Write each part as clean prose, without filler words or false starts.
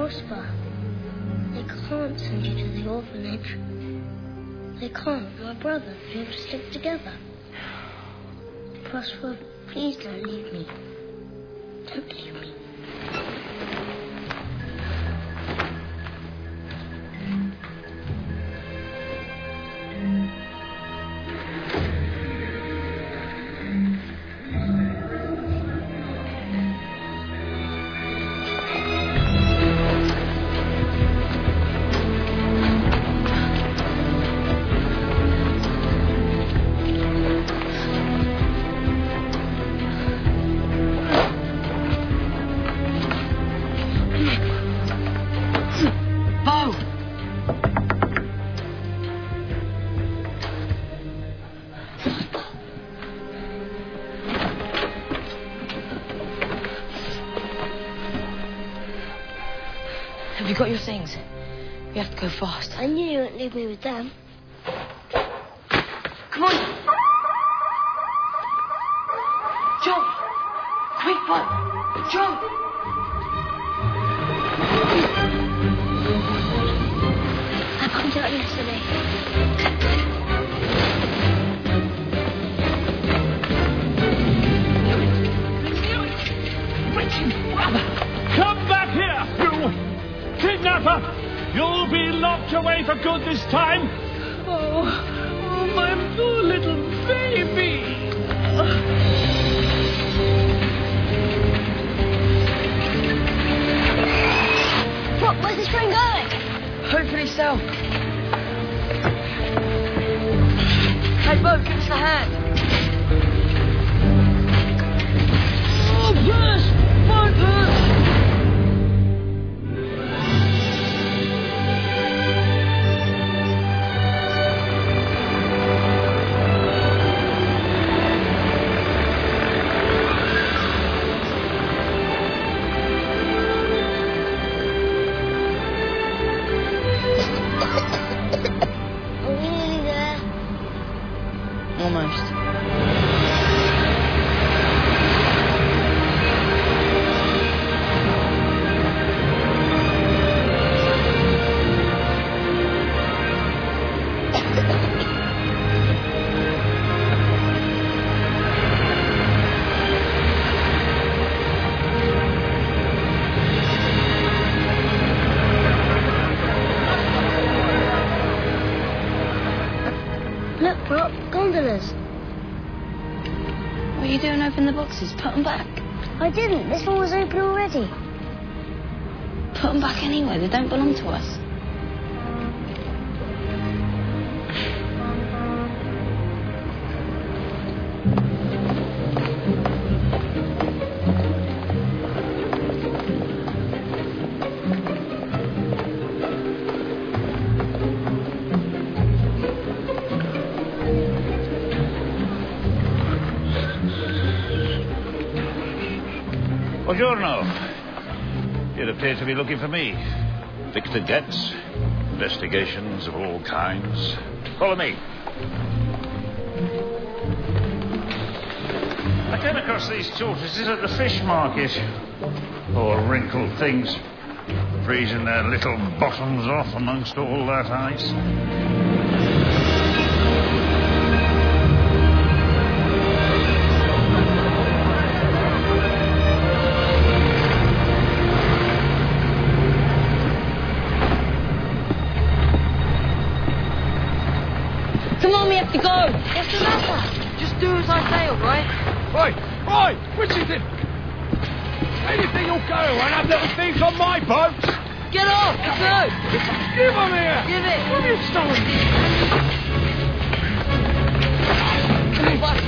prosper. They can't send you to the orphanage. They can't, my brother. We have to stick together. Prosper, please don't leave me. Don't leave me. Have you got your things? We have to go fast. I knew you wouldn't leave me with them. Come on. Jump. Quick one. Jump. I couldn't do it yesterday. Come back here, you kidnapper! You'll be locked away for good this time. Oh, my poor little baby. What? Where's this train going? Hopefully so. Hey, Bo, give us a hand. Oh, push! Boat push! Are we nearly there? Almost. Look, Rob, gondolas. What are you doing opening the boxes? Put them back. I didn't. This one was open already. Put them back anyway. They don't belong to us. Buongiorno. You appear to be looking for me. Victor Getz. Investigations of all kinds. Follow me. I came across these tortoises at the fish market. Poor wrinkled things. Freezing their little bottoms off amongst all that ice. Come on, we have to go. What's the matter? Just do as I say, all right? Oi! Which is it? Anything will go and have little things on my boat. Get off. Let's go. Give them here. Give it. What are you stolen? Come on, Buck.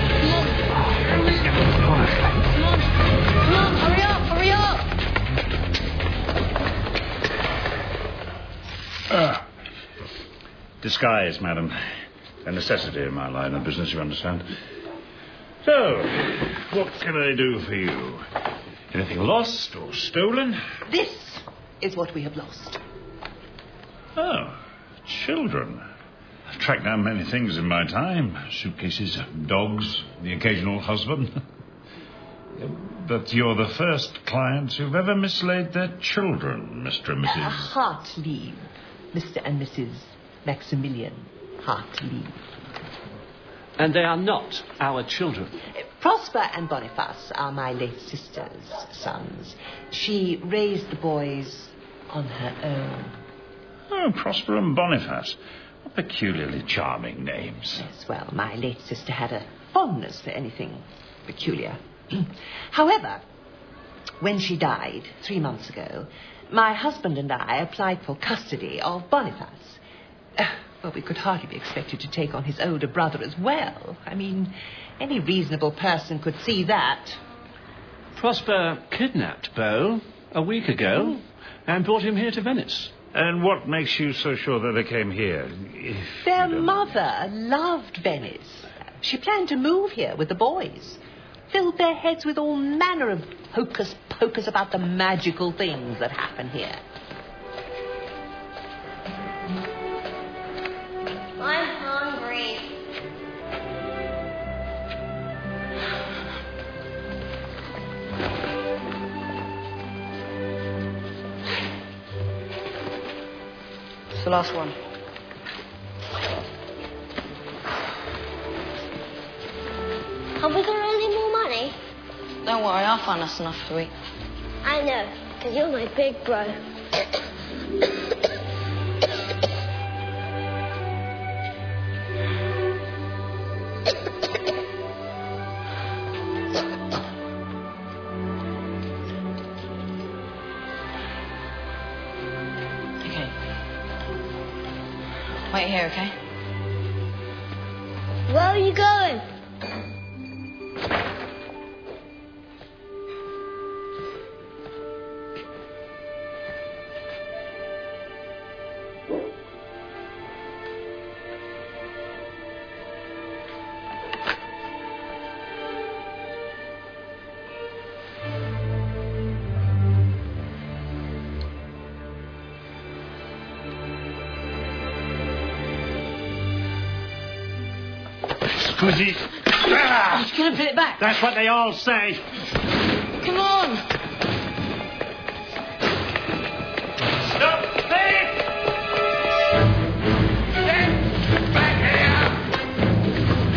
Come on, hurry up. Disguise, madam. A necessity in my line of business, you understand. So, what can I do for you? Anything lost or stolen? This is what we have lost. Oh, children. I've tracked down many things in my time. Suitcases, dogs, the occasional husband. But you're the first clients who've ever mislaid their children, Mr. and Mrs. Hartleave. Mr. and Mrs. Maximilian Hartleave. And they are not our children. Prosper and Boniface are my late sister's sons. She raised the boys on her own. Oh, Prosper and Boniface. What peculiarly charming names. Yes, well, my late sister had a fondness for anything peculiar. However, when she died 3 months ago, my husband and I applied for custody of Boniface. Well, we could hardly be expected to take on his older brother as well. I mean, any reasonable person could see that. Prosper kidnapped Beau a week ago and brought him here to Venice. And what makes you so sure that they came here? Their mother loved Venice. She planned to move here with the boys. Filled their heads with all manner of hocus-pocus about the magical things that happen here. I'm hungry. It's the last one. Have we got any more money? Don't worry, I'll find us enough to eat. I know, because you're my big bro. Okay. Wait here, okay? Where are you going? Squizzy. I'm just going to put it back. That's what they all say. Come on. Stop! Thief! Get back here!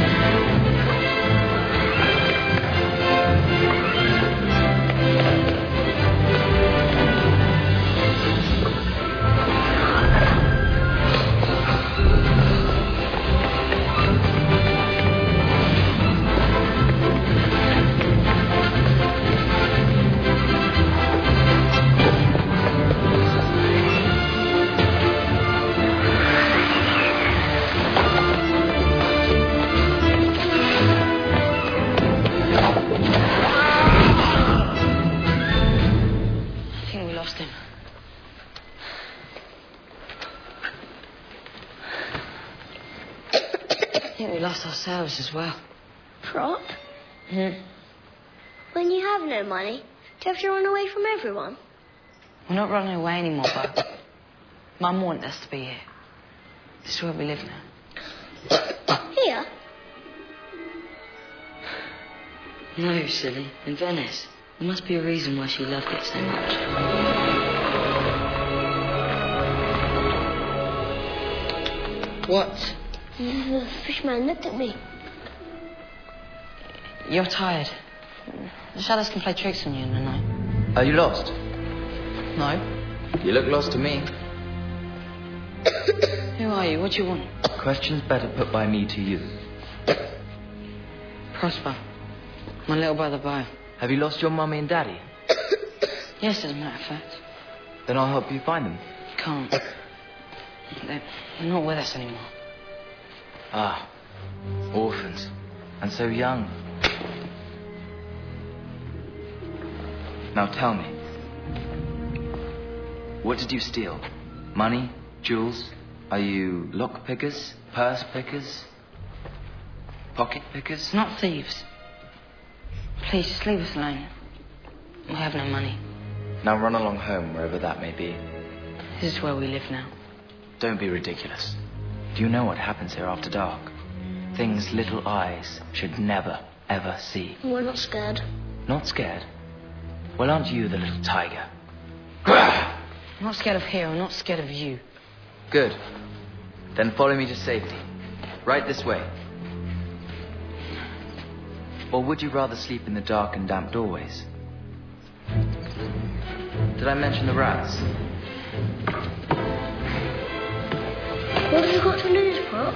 lost ourselves as well. Prop? When you have no money, do you have to run away from everyone? We're not running away anymore, Bo. Mum wanted us to be here. This is where we live now. Here? No, silly. In Venice. There must be a reason why she loved it so much. What? The fishman looked at me. You're tired. The shadows can play tricks on you in the night. Are you lost? No. You look lost to me. Who are you? What do you want? Questions better put by me to you. Prosper. My little brother, Bo. Have you lost your mummy and daddy? Yes, as a matter of fact. Then I'll help you find them. Can't. They're not with us anymore. Ah, orphans. And so young. Now tell me. What did you steal? Money? Jewels? Are you lock pickers? Purse pickers? Pocket pickers? Not thieves. Please, just leave us alone. We have no money. Now run along home, wherever that may be. This is where we live now. Don't be ridiculous. Do you know what happens here after dark? Things little eyes should never, ever see. We're not scared. Not scared? Well, aren't you the little tiger? I'm not scared of here. I'm not scared of you. Good. Then follow me to safety. Right this way. Or would you rather sleep in the dark and damp doorways? Did I mention the rats? What have you got to lose, Pop?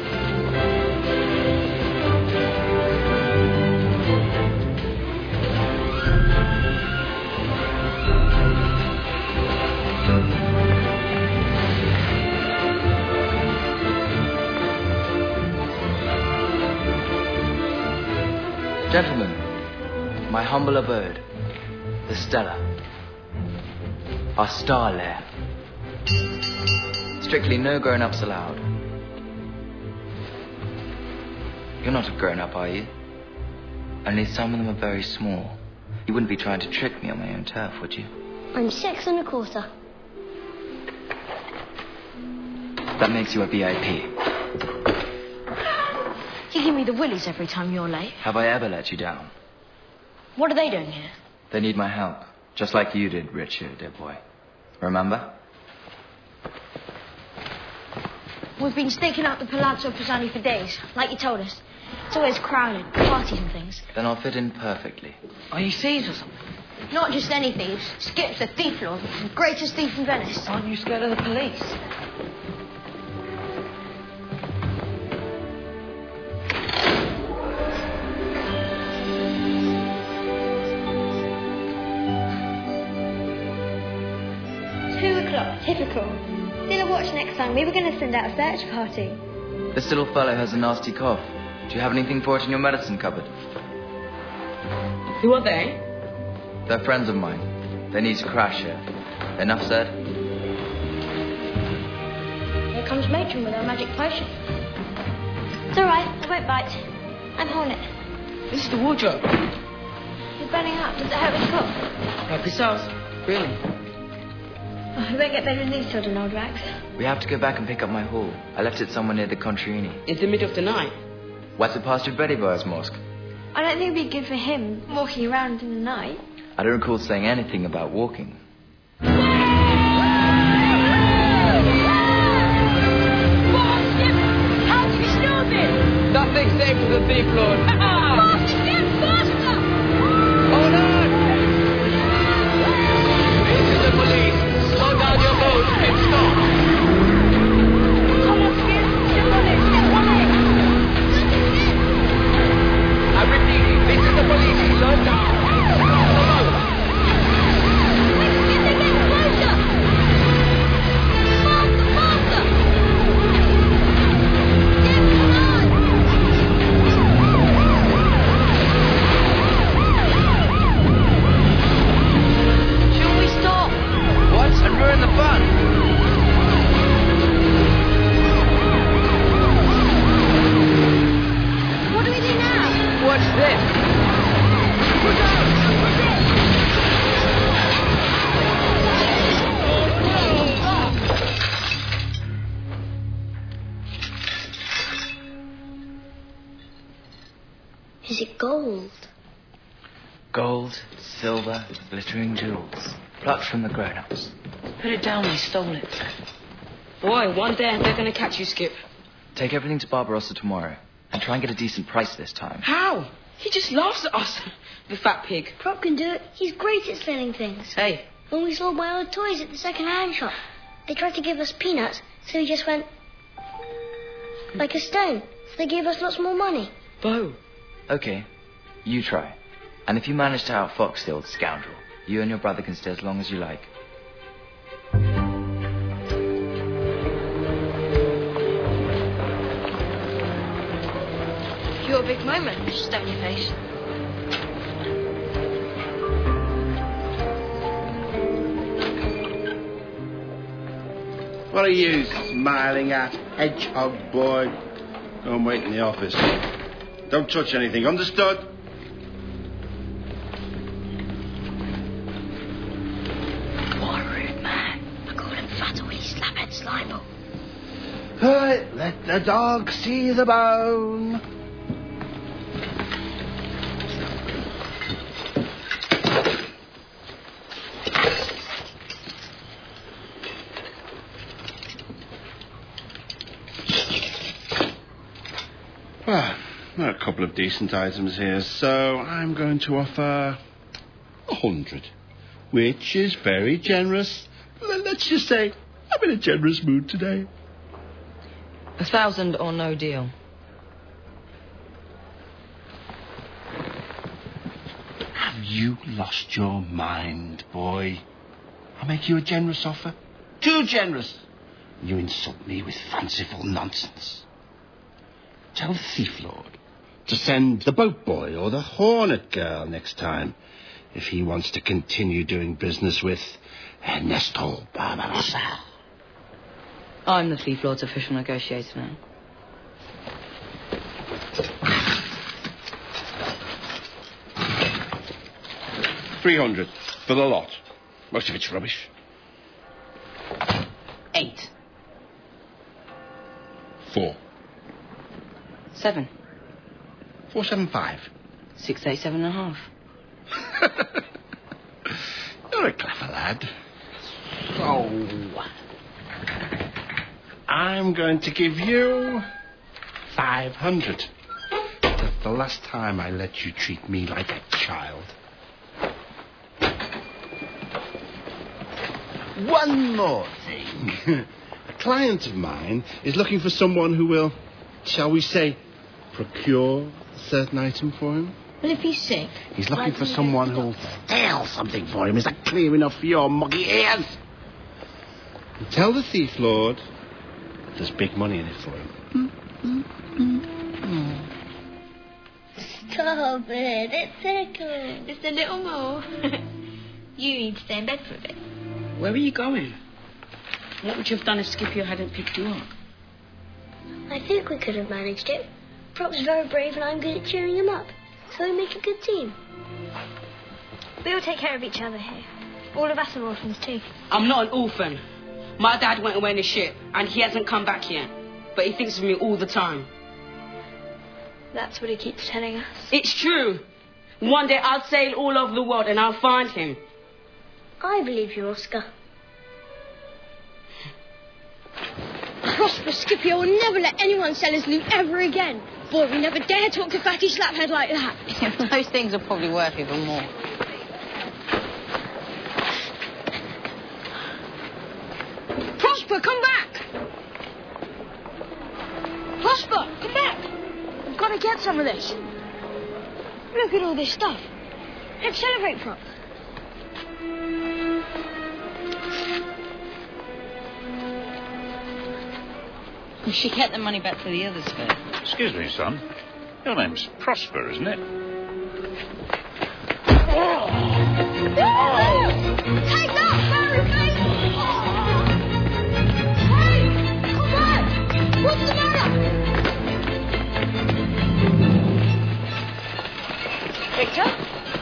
Gentlemen, my humble abode, the Stella, our star lair. Strictly no grown-ups allowed. You're not a grown-up, are you? Only some of them are very small. You wouldn't be trying to trick me on my own turf, would you? I'm 6 1/4. That makes you a VIP. You give me the willies every time you're late. Have I ever let you down? What are they doing here? They need my help, just like you did, Richard, dear boy. Remember? We've been staking out the Palazzo Pisani for days, like you told us. It's always crowded, parties and things. Then I'll fit in perfectly. Are you thieves or something? Not just any thieves. Skip's a thief lord, the greatest thief in Venice. Aren't you scared of the police? Typical. Dinner watch next time. We were going to send out a search party. This little fellow has a nasty cough. Do you have anything for it in your medicine cupboard? Who are they? They're friends of mine. They need to crash here. Enough said? Here comes Matron with her magic potion. It's all right. I won't bite. I'm Hornet. This is the wardrobe. You're burning up. Does it hurt with the cough? Like this house? Really? Oh, we won't get better than these sort of old rags. We have to go back and pick up my haul. I left it somewhere near the Contrini. In the middle of the night? What's it past your Bettyboy's mosque? I don't think it'd be good for him walking around in the night. I don't recall saying anything about walking. How did we stop it? Nothing safe for the thief lord. Faster, Skip! Faster! Hold on! This is the police. Slow down your boat and stop. Come on, Skip! Step on it! Step on it! I'm repeating. This is the police. Slow down. Quick, Skip! They're getting closer! Faster! Faster! Skip, come on! Should we stop? What? And ruin the fun? What do we do now? What's this? Look out! What's it? Is it gold? Gold, silver, glittering jewels. Plucked from the grown-ups. Put it down, we stole it. Boy, one day they're going to catch you, Skip. Take everything to Barbarossa tomorrow. And try and get a decent price this time. How? He just laughs at us. The fat pig. Prop can do it. He's great at selling things. Hey, When we sold my old toys at the second-hand shop, they tried to give us peanuts, so we just went like a stone. So they gave us lots more money. Bo. Okay, you try. And if you manage to outfox the old scoundrel, you and your brother can stay as long as you like. You're a big moment, Mr. Stonyface. What are you smiling at, hedgehog boy? Go and wait in the office. Don't touch anything, understood? What a rude man. I call him Fat Willy Slaphead Slimeball. Right, let the dog see the bone. couple of decent items here, so I'm going to offer 100, which is very generous. Let's just say I'm in a generous mood today. 1,000 or no deal. Have you lost your mind, boy? I'll make you a generous offer. Too generous. You insult me with fanciful nonsense. Tell the thief lord to send the boat boy or the hornet girl next time if he wants to continue doing business with Ernesto Barbarossa. I'm the thief lord's official negotiator now. $300 for the lot. Most of it's rubbish. 8. 4. 7. 475. 687.5. You're a clever lad. So, I'm going to give you 500. That's the last time I let you treat me like a child. One more thing. A client of mine is looking for someone who will, shall we say, procure a certain item for him. Well, if he's sick... He's looking for someone who'll steal something for him. Is that clear enough for your muggy ears? And tell the thief lord there's big money in it for him. Stop it. It's tickles. Just a little more. You need to stay in bed for a bit. Where are you going? What would you have done if Scipio hadn't picked you up? I think we could have managed it. Prop's very brave and I'm good at cheering him up. So we make a good team. We all take care of each other here. All of us are orphans too. I'm not an orphan. My dad went away in a ship and he hasn't come back yet. But he thinks of me all the time. That's what he keeps telling us. It's true. One day I'll sail all over the world and I'll find him. I believe you, Oscar. Prosper Scipio will never let anyone sell his loot ever again. Boy, we never dare talk to Fatty Slaphead like that. Those things are probably worth even more. Prosper, come back! Prosper, come back! We've got to get some of this. Look at all this stuff. Let's celebrate, Prop. We should get the money back for the others first. Excuse me, son. Your name's Prosper, isn't it? Take that, Barryface! Hey, come back! What's the matter? Victor?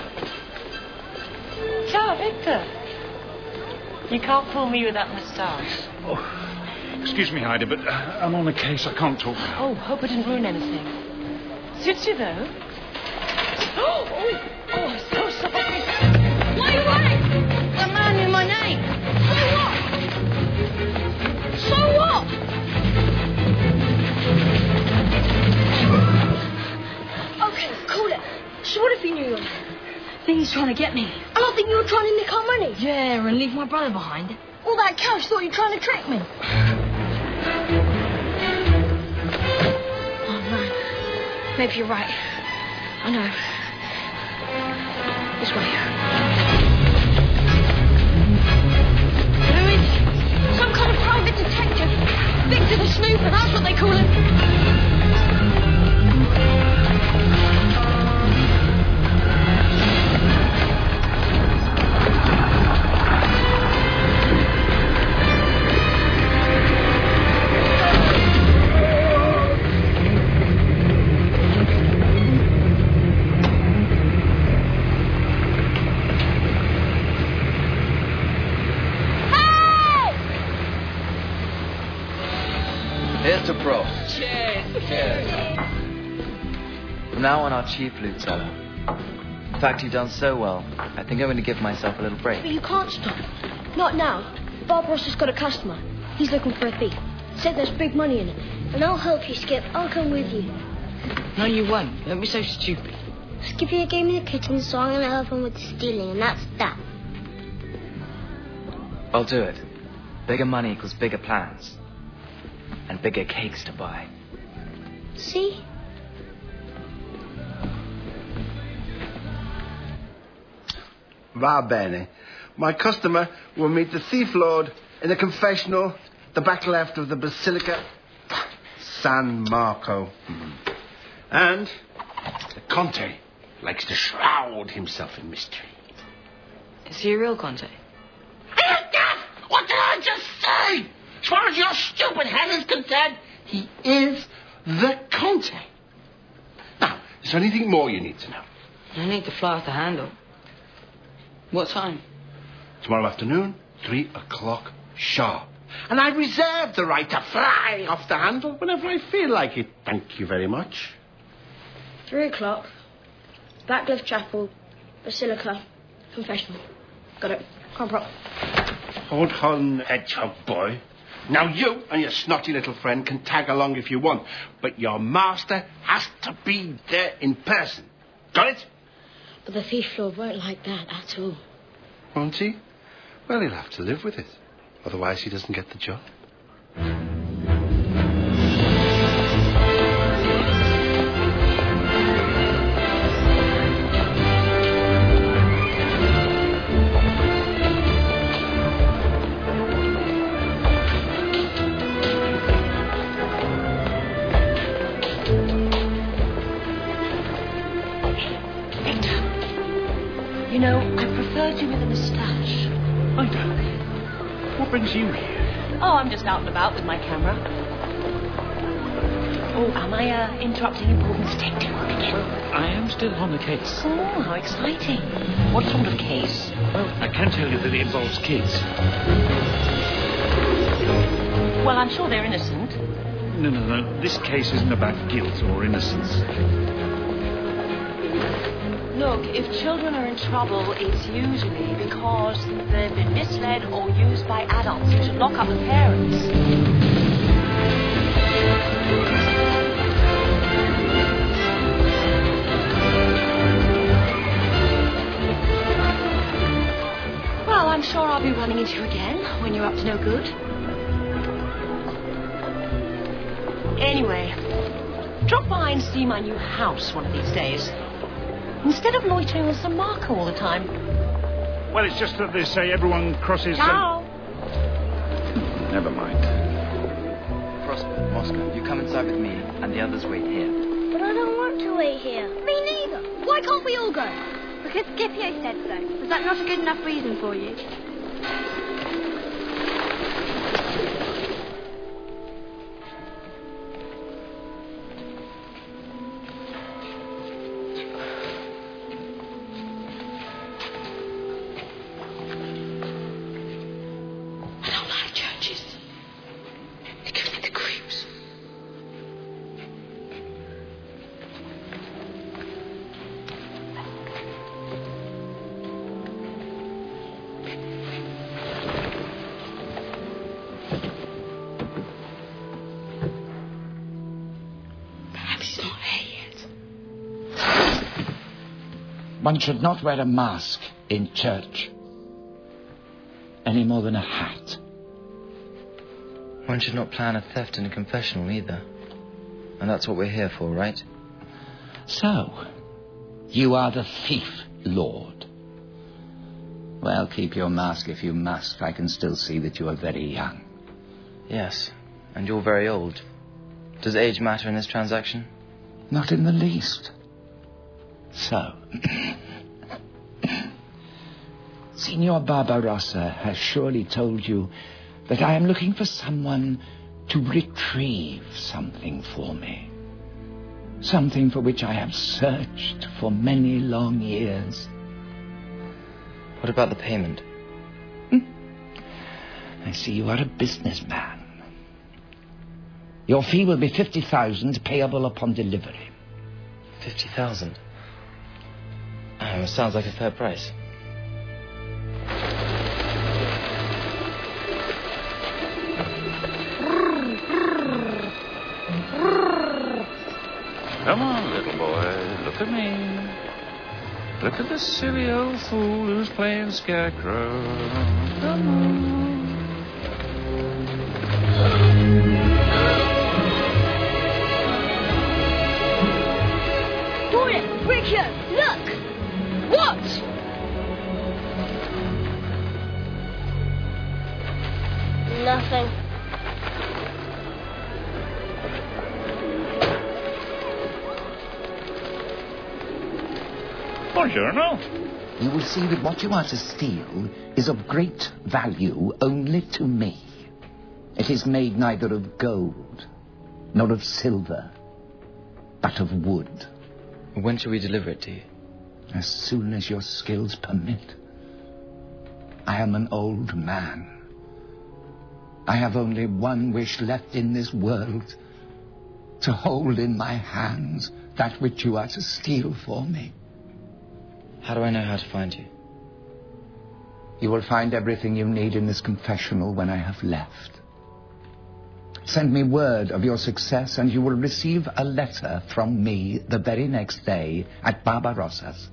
Ciao, Victor. You can't fool me with that moustache. Oh, excuse me, Heidi, but I'm on a case. I can't talk now. Oh, hope I didn't ruin anything. Suits you, though. Oh, so sorry. Why are you running? The man knew my name. So what? Okay, cool it. So what if he knew you? I think he's trying to get me. And I think you were trying to nick our money. Yeah, and leave my brother behind. All that cash thought you were trying to trick me. Oh, man. Maybe you're right. I know. This way. Who is he? Some kind of private detective. Victor the Snooper, that's what they call him. Here's to Pro. Cheers. Cheers. From now on, our chief loot seller. In fact, you've done so well, I think I'm going to give myself a little break. But you can't stop. Not now. Barbarossa's got a customer. He's looking for a thief. Said there's big money in it. And I'll help you, Skip. I'll come with you. No, you won't. Don't be so stupid. I'll give you a game in the kitchen so I'm going to help him with stealing, and that's that. I'll do it. Bigger money equals bigger plans. And bigger cakes to buy. See? Va bene. My customer will meet the thief lord in the confessional, the back left of the Basilica San Marco. And the Conte likes to shroud himself in mystery. Is he a real Conte? What did I just say? As far as your stupid head is concerned, he is the Conte. Now, is there anything more you need to know? I need to fly off the handle. What time? Tomorrow afternoon, 3 o'clock sharp. And I reserve the right to fly off the handle whenever I feel like it. Thank you very much. 3 o'clock. Backcliff Chapel, Basilica, confessional. Got it. Come on, Prop. Hold on, hedgehog boy. Now you and your snotty little friend can tag along if you want, but your master has to be there in person. Got it? But the thief lord won't like that at all. Won't he? Well, he'll have to live with it. Otherwise, he doesn't get the job. You know, I preferred you with a moustache. Ida, what brings you here? Oh, I'm just out and about with my camera. Oh, am I interrupting important detective work again? Well, I am still on the case. Oh, how exciting. What sort of case? Well, I can tell you that it involves kids. Well, I'm sure they're innocent. No. This case isn't about guilt or innocence. Look, if children are in trouble, it's usually because they've been misled or used by adults who should lock up the parents. Well, I'm sure I'll be running into you again when you're up to no good. Anyway, drop by and see my new house one of these days. Instead of loitering on San Marco all the time. Well, it's just that they say everyone crosses... Ciao. Never mind. Prosper, Moscow, you come inside with me, and the others wait here. But I don't want to wait here. Me neither. Why can't we all go? Because Scipio said so. Was that not a good enough reason for you? One should not wear a mask in church, any more than a hat. One should not plan a theft in a confessional either. And that's what we're here for, right? So, you are the thief lord. Well, keep your mask if you must. I can still see that you are very young. Yes, and you're very old. Does age matter in this transaction? Not in the least. So, Signor Barbarossa has surely told you that I am looking for someone to retrieve something for me. Something for which I have searched for many long years. What about the payment? I see you are a businessman. Your fee will be 50,000 payable upon delivery. 50,000? Sounds like a fair price. Come on. Look at me. Look at the silly old fool who's playing scarecrow. Come on. Gordon, Richard, look! What? Nothing. Buongiorno. You will see that what you are to steal is of great value only to me. It is made neither of gold nor of silver, but of wood. When shall we deliver it to you? As soon as your skills permit. I am an old man. I have only one wish left in this world, to hold in my hands that which you are to steal for me. How do I know how to find you? You will find everything you need in this confessional when I have left. Send me word of your success and you will receive a letter from me the very next day at Barbarossa's.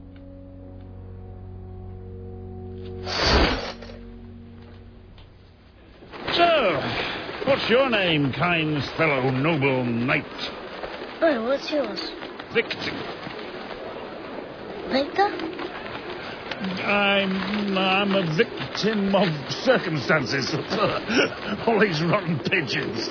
So, what's your name, kind fellow noble knight? Oh, what's yours? Victor. Victor? I'm a victim of circumstances. All these rotten pigeons.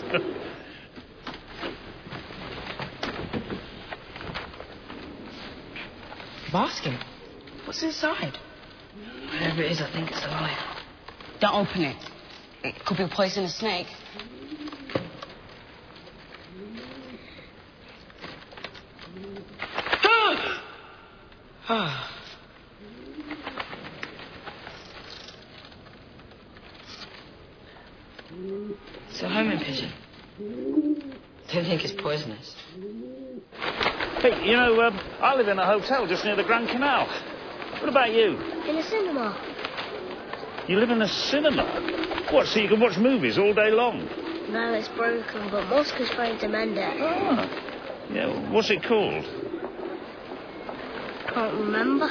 Basket? What's inside? Whatever it is, I think it's alive. Don't open it. It could be a poisonous snake. It's a homing pigeon. Don't think it's poisonous. Hey, you know, I live in a hotel just near the Grand Canal. What about you? In a cinema. You live in a cinema? What, so you can watch movies all day long? No, it's broken, but Moscow's trying to mend it. Ah. Yeah, what's it called? Can't remember.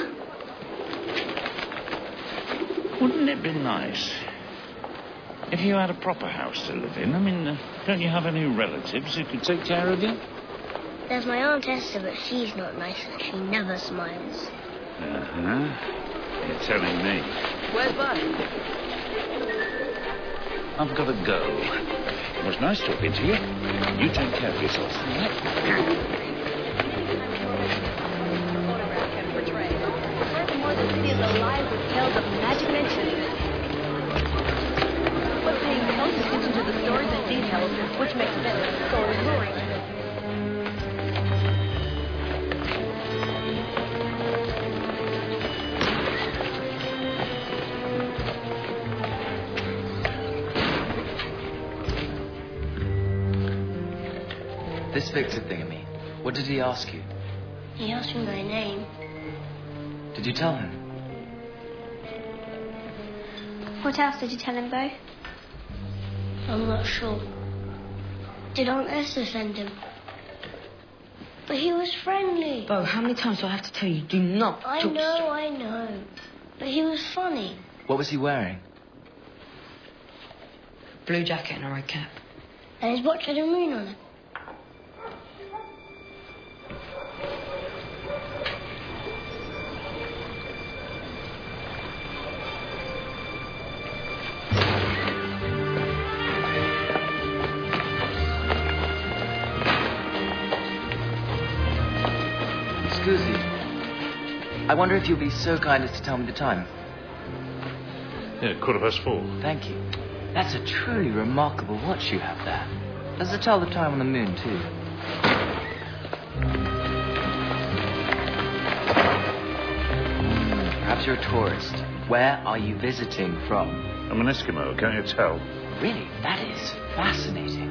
Wouldn't it be nice if you had a proper house to live in? I mean, don't you have any relatives who could take care of you? There's my Aunt Esther, but she's not nice and she never smiles. Uh-huh. You're telling me. Where's Bud? I've got to go. It was nice talking to you. You take care of yourself. Furthermore, the city is alive with tales of magic and enchantment. But paying close attention to the stories and details, which makes them so alluring. This Victor thingamy, what did he ask you? He asked me my name. Did you tell him? What else did you tell him, Bo? I'm not sure. Did Aunt Esther send him? But he was friendly. Bo, how many times do I have to tell you? Do not I talk know. But he was funny. What was he wearing? Blue jacket and a red cap. And his watch had a moon on it. Scusi, I wonder if you'll be so kind as to tell me the time. Yeah, 4:15. Thank you. That's a truly remarkable watch you have there. Does it tell the time on the moon, too? Perhaps you're a tourist. Where are you visiting from? I'm an Eskimo, can't you tell? Really? That is fascinating.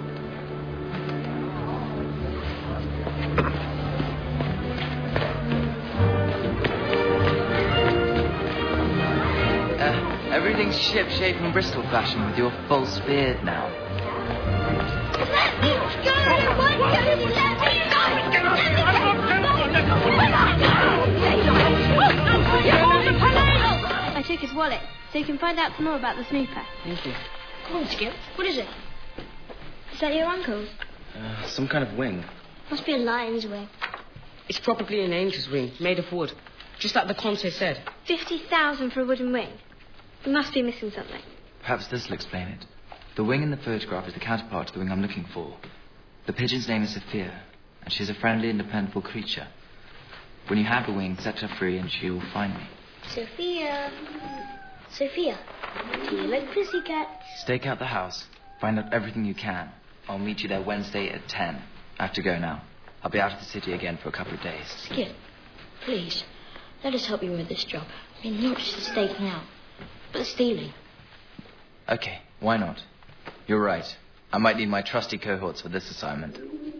Everything's ship-shape and Bristol fashion with your false beard now. Let me go! I took his wallet, so you can find out some more about the snooper. Thank you. Come on, Skip. What is it? Is that your uncle's? Some kind of wing. Must be a lion's wing. It's probably an angel's wing, made of wood. Just like the Conte said. 50,000 for a wooden wing. We must be missing something. Perhaps this will explain it. The wing in the photograph is the counterpart to the wing I'm looking for. The pigeon's name is Sophia, and she's a friendly and dependable creature. When you have the wing, set her free and she will find me. Sophia. Sophia, do you like pussycats? Stake out the house. Find out everything you can. I'll meet you there Wednesday at 10. I have to go now. I'll be out of the city again for a couple of days. Skip, please, let us help you with this job. I mean, not just the staking out, but the stealing. Okay, why not? You're right. I might need my trusty cohorts for this assignment.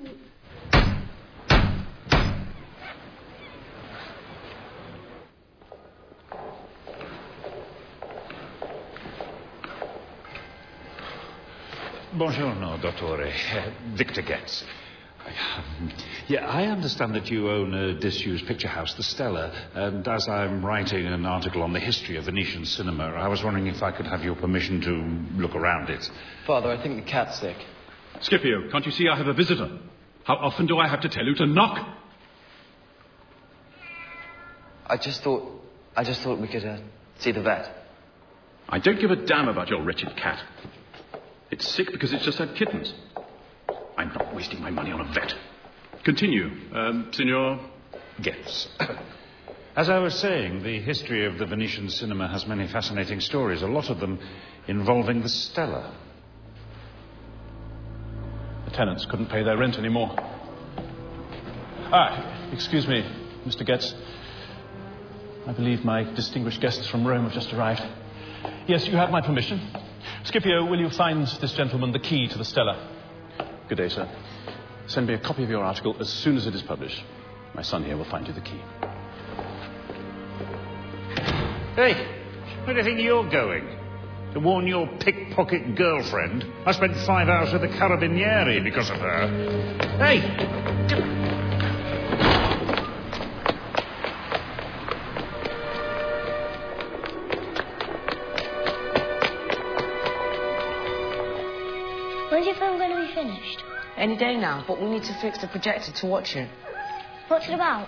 Buongiorno, Dottore. Victor Getz. I understand that you own a disused picture house, the Stella, and as I'm writing an article on the history of Venetian cinema, I was wondering if I could have your permission to look around it. Father, I think the cat's sick. Scipio, can't you see I have a visitor? How often do I have to tell you to knock? I just thought we could see the vet. I don't give a damn about your wretched cat. It's sick because it's just had kittens. I'm not wasting my money on a vet. Continue, Signor Getz. As I was saying, the history of the Venetian cinema has many fascinating stories, a lot of them involving the Stella. The tenants couldn't pay their rent anymore. Excuse me, Mr. Getz. I believe my distinguished guests from Rome have just arrived. Yes, you have my permission. Scipio, will you find this gentleman the key to the Stella? Good day, sir. Send me a copy of your article as soon as it is published. My son here will find you the key. Hey, where do you think you're going? To warn your pickpocket girlfriend? I spent 5 hours with the Carabinieri because of her. Hey! When's your film going to be finished? Any day now, but we need to fix the projector to watch it. What's it about?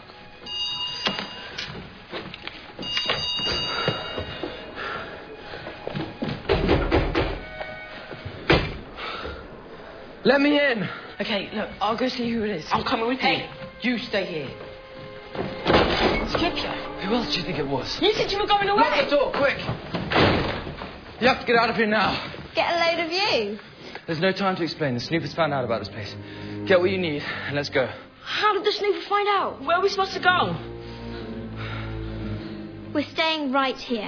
Let me in! Okay, look, I'll go see who it is. I'm coming with you. You stay here. Scipio. Who else do you think it was? You said you were going away. Lock the door, quick! You have to get out of here now. Get a load of you. There's no time to explain. The snoopers found out about this place. Get what you need, and let's go. How did the snooper find out? Where are we supposed to go? We're staying right here.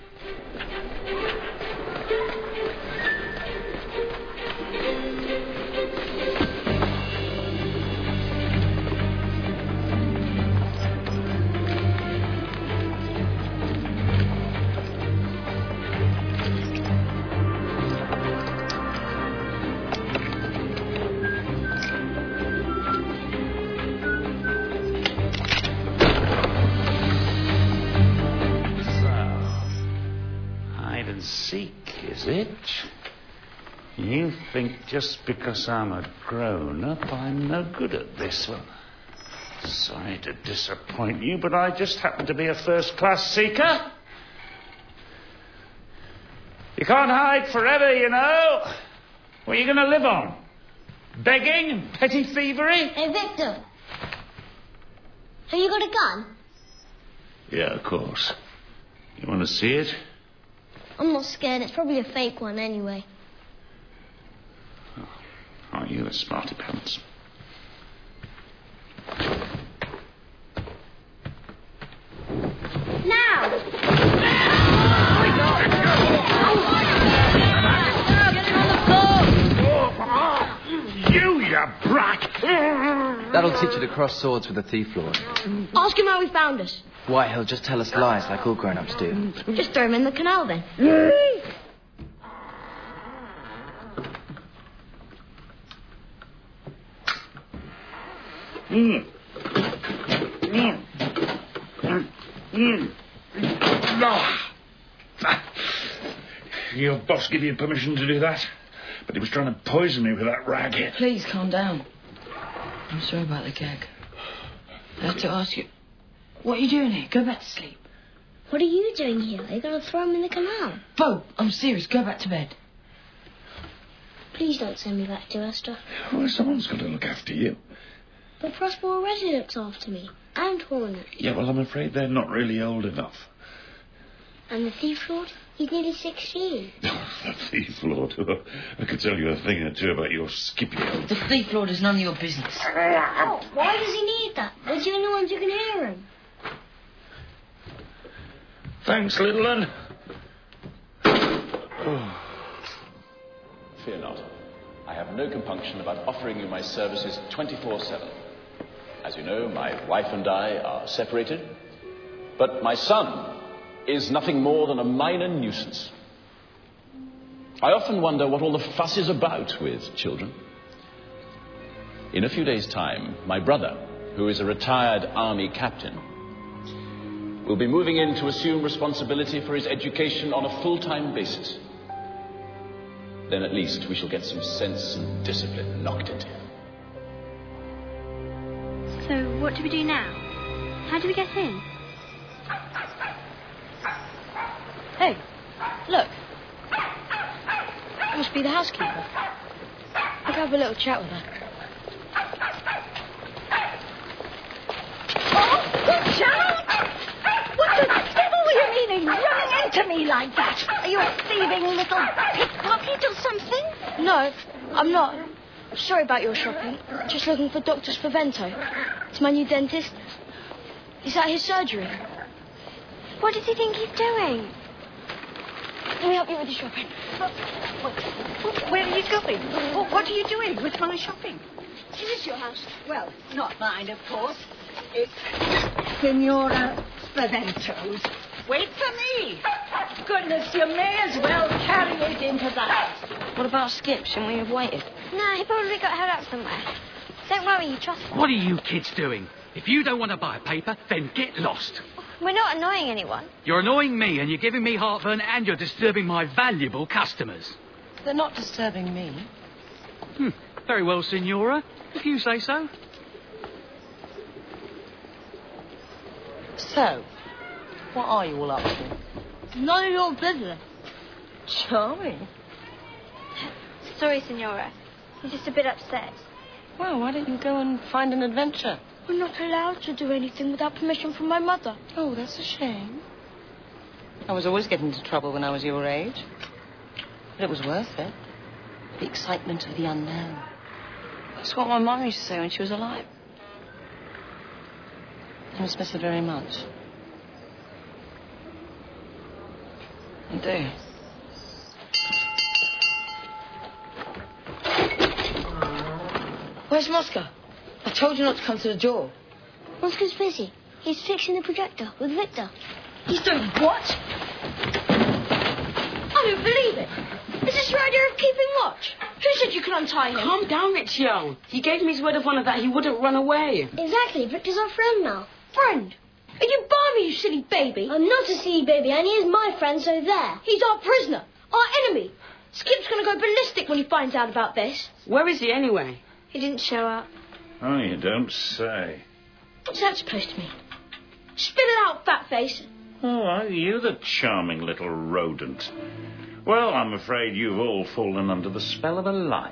Seek, is it? You think just because I'm a grown-up, I'm no good at this one. Sorry to disappoint you, but I just happen to be a first-class seeker. You can't hide forever, you know. What are you going to live on? Begging? Petty thievery? Hey, Victor. Have you got a gun? Yeah, of course. You want to see it? I'm not scared. It's probably a fake one anyway. Oh, aren't you a smarty pants? Now! You brat! That'll teach you to cross swords with the thief lord. Ask him how he found us. Why, he'll just tell us lies like all grown-ups do. Just throw him in the canal then. Kneel. Kneel. No. Your boss give you permission to do that? But he was trying to poison me with that rag. Please, calm down. I'm sorry about the gag. I have to ask you, what are you doing here? Go back to sleep. What are you doing here? They're going to throw him in the canal. Bo, I'm serious. Go back to bed. Please don't send me back to Esther. Well, someone's got to look after you. But Prosper already looks after me. And Hornet. Yeah, well, I'm afraid they're not really old enough. And the thief lord? He's nearly 16. The thief lord. I could tell you a thing or two about your Scipio. The thief lord is none of your business. Oh, why does he need that? We're the only ones who can hear him. Thanks, little one. Fear not. I have no compunction about offering you my services 24/7. As you know, my wife and I are separated, but my son is nothing more than a minor nuisance. I often wonder what all the fuss is about with children. In a few days' time, my brother, who is a retired army captain, will be moving in to assume responsibility for his education on a full-time basis. Then at least we shall get some sense and discipline knocked into him. So what do we do now? How do we get in? Hey, look. That must be the housekeeper. I'll have a little chat with her. Oh, watch out! What the devil were you meaning, running into me like that? Are you a thieving little pickpocket or something? No, I'm not. Sorry about your shopping. Just looking for Dr. Spavento. It's my new dentist. He's at his surgery. What does he think he's doing? Let me help you with your shopping. Where are you going? What are you doing with my shopping? Is this your house? Well, not mine, of course. It's Signora Spavento's. Wait for me. Goodness, you may as well carry it into the house. What about Skip? Shouldn't we have waited? No, he probably got held up somewhere. Don't worry, you trust him. What are you kids doing? If you don't want to buy a paper, then get lost. We're not annoying anyone. You're annoying me, and you're giving me heartburn, and you're disturbing my valuable customers. They're not disturbing me. Very well, Signora, if you say so. So, what are you all up to? None of your business. Charming. Sorry, Signora. He's just a bit upset. Well, why don't you go and find an adventure? We're not allowed to do anything without permission from my mother. Oh, that's a shame. I was always getting into trouble when I was your age. But it was worth it. The excitement of the unknown. That's what my mum used to say when she was alive. I must miss her very much. I do. Where's Mosca? I told you not to come to the door. Mosca's busy. He's fixing the projector with Victor. He's doing what? I don't believe it. Is this your idea of keeping watch? Who said you could untie him? Calm down, Richio. He gave me his word of honour that he wouldn't run away. Exactly. Victor's our friend now. Friend? Are you by me, you silly baby? I'm not a silly baby, and he is my friend, so there. He's our prisoner. Our enemy. Skip's going to go ballistic when he finds out about this. Where is he anyway? He didn't show up. Oh, you don't say. What's that supposed to mean? Spit it out, fat face. Oh, are you the charming little rodent? Well, I'm afraid you've all fallen under the spell of a liar.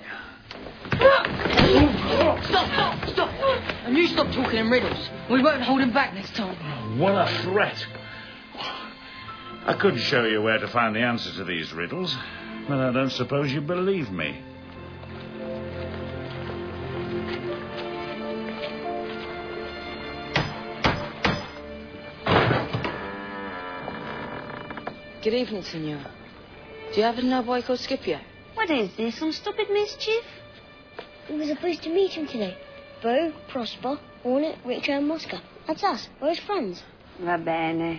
Stop! And you stop talking in riddles. We won't hold him back next time. What a threat. I could show you where to find the answer to these riddles, but I don't suppose you believe me. Good evening, Signor. Do you happen to know a boy called Scipio? What is this, some stupid mischief? We were supposed to meet him today. Bo, Prosper, Hornet, Richard and Mosca. That's us. We're his friends. Va bene.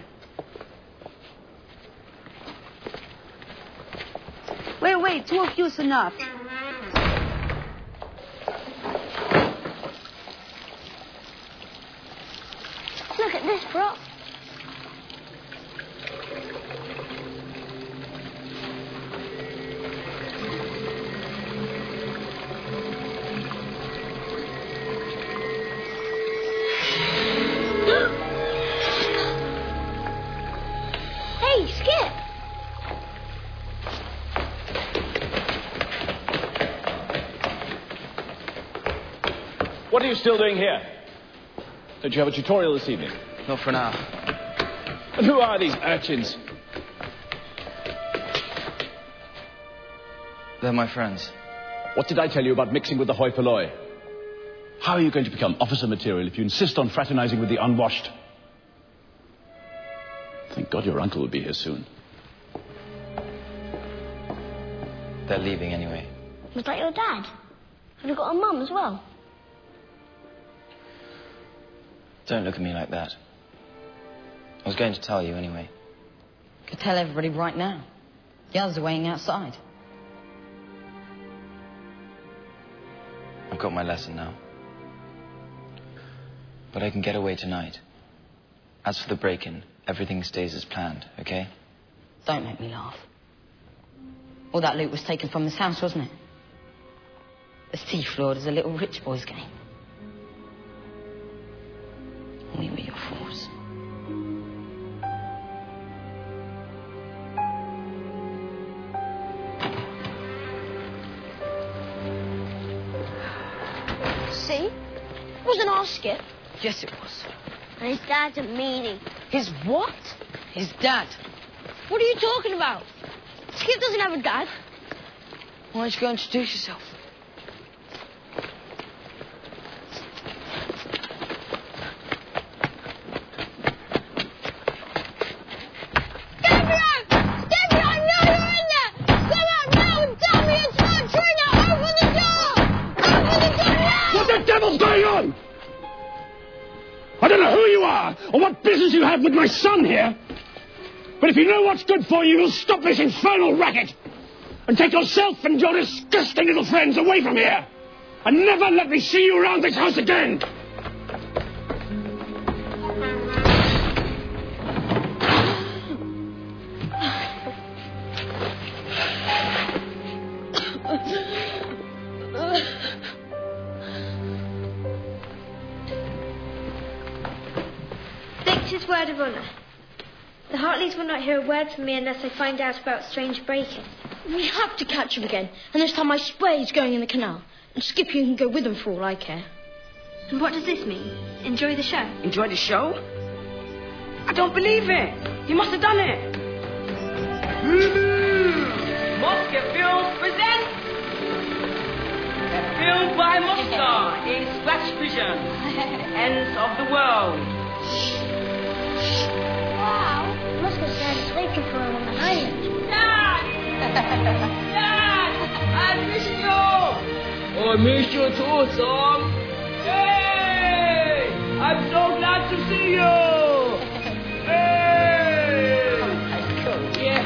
Wait, 2 of you's enough. Look at this, Prop. Hey, Skip! What are you still doing here? Don't you have a tutorial this evening? Not for now. And who are these urchins? They're my friends. What did I tell you about mixing with the hoi polloi? How are you going to become officer material if you insist on fraternizing with the unwashed? Thank God your uncle will be here soon. They're leaving anyway. Was that your dad? Have you got a mum as well? Don't look at me like that. I was going to tell you anyway. Could tell everybody right now. The others are waiting outside. I've got my lesson now. But I can get away tonight. As for the break-in, everything stays as planned, okay? Don't make me laugh. All that loot was taken from this house, wasn't it? The seafloor is a little rich boy's game. We were your fools. See? It wasn't our Skip. Yes, it was. And his dad's a meanie. His what? His dad. What are you talking about? Skip doesn't have a dad. Why don't you go and introduce yourself? I don't know who you are or what business you have with my son here, but if you know what's good for you, you'll stop this infernal racket and take yourself and your disgusting little friends away from here and never let me see you around this house again. Victor's word of honour. The Hartleys will not hear a word from me unless they find out about strange break-in. We have to catch him again, and this time I swear he's going in the canal. And Skippy can go with him for all I care. And what does this mean? Enjoy the show? Enjoy the show? I don't believe it. You must have done it. Mosca Films presents a film by Mosca in Scratch Vision. Ends of the world. Wow. Mosca's dad is waiting for him on the island. Dad! Dad! I miss you! I miss you too, son. Hey! I'm so glad to see you! Hey! That's cool. Yeah!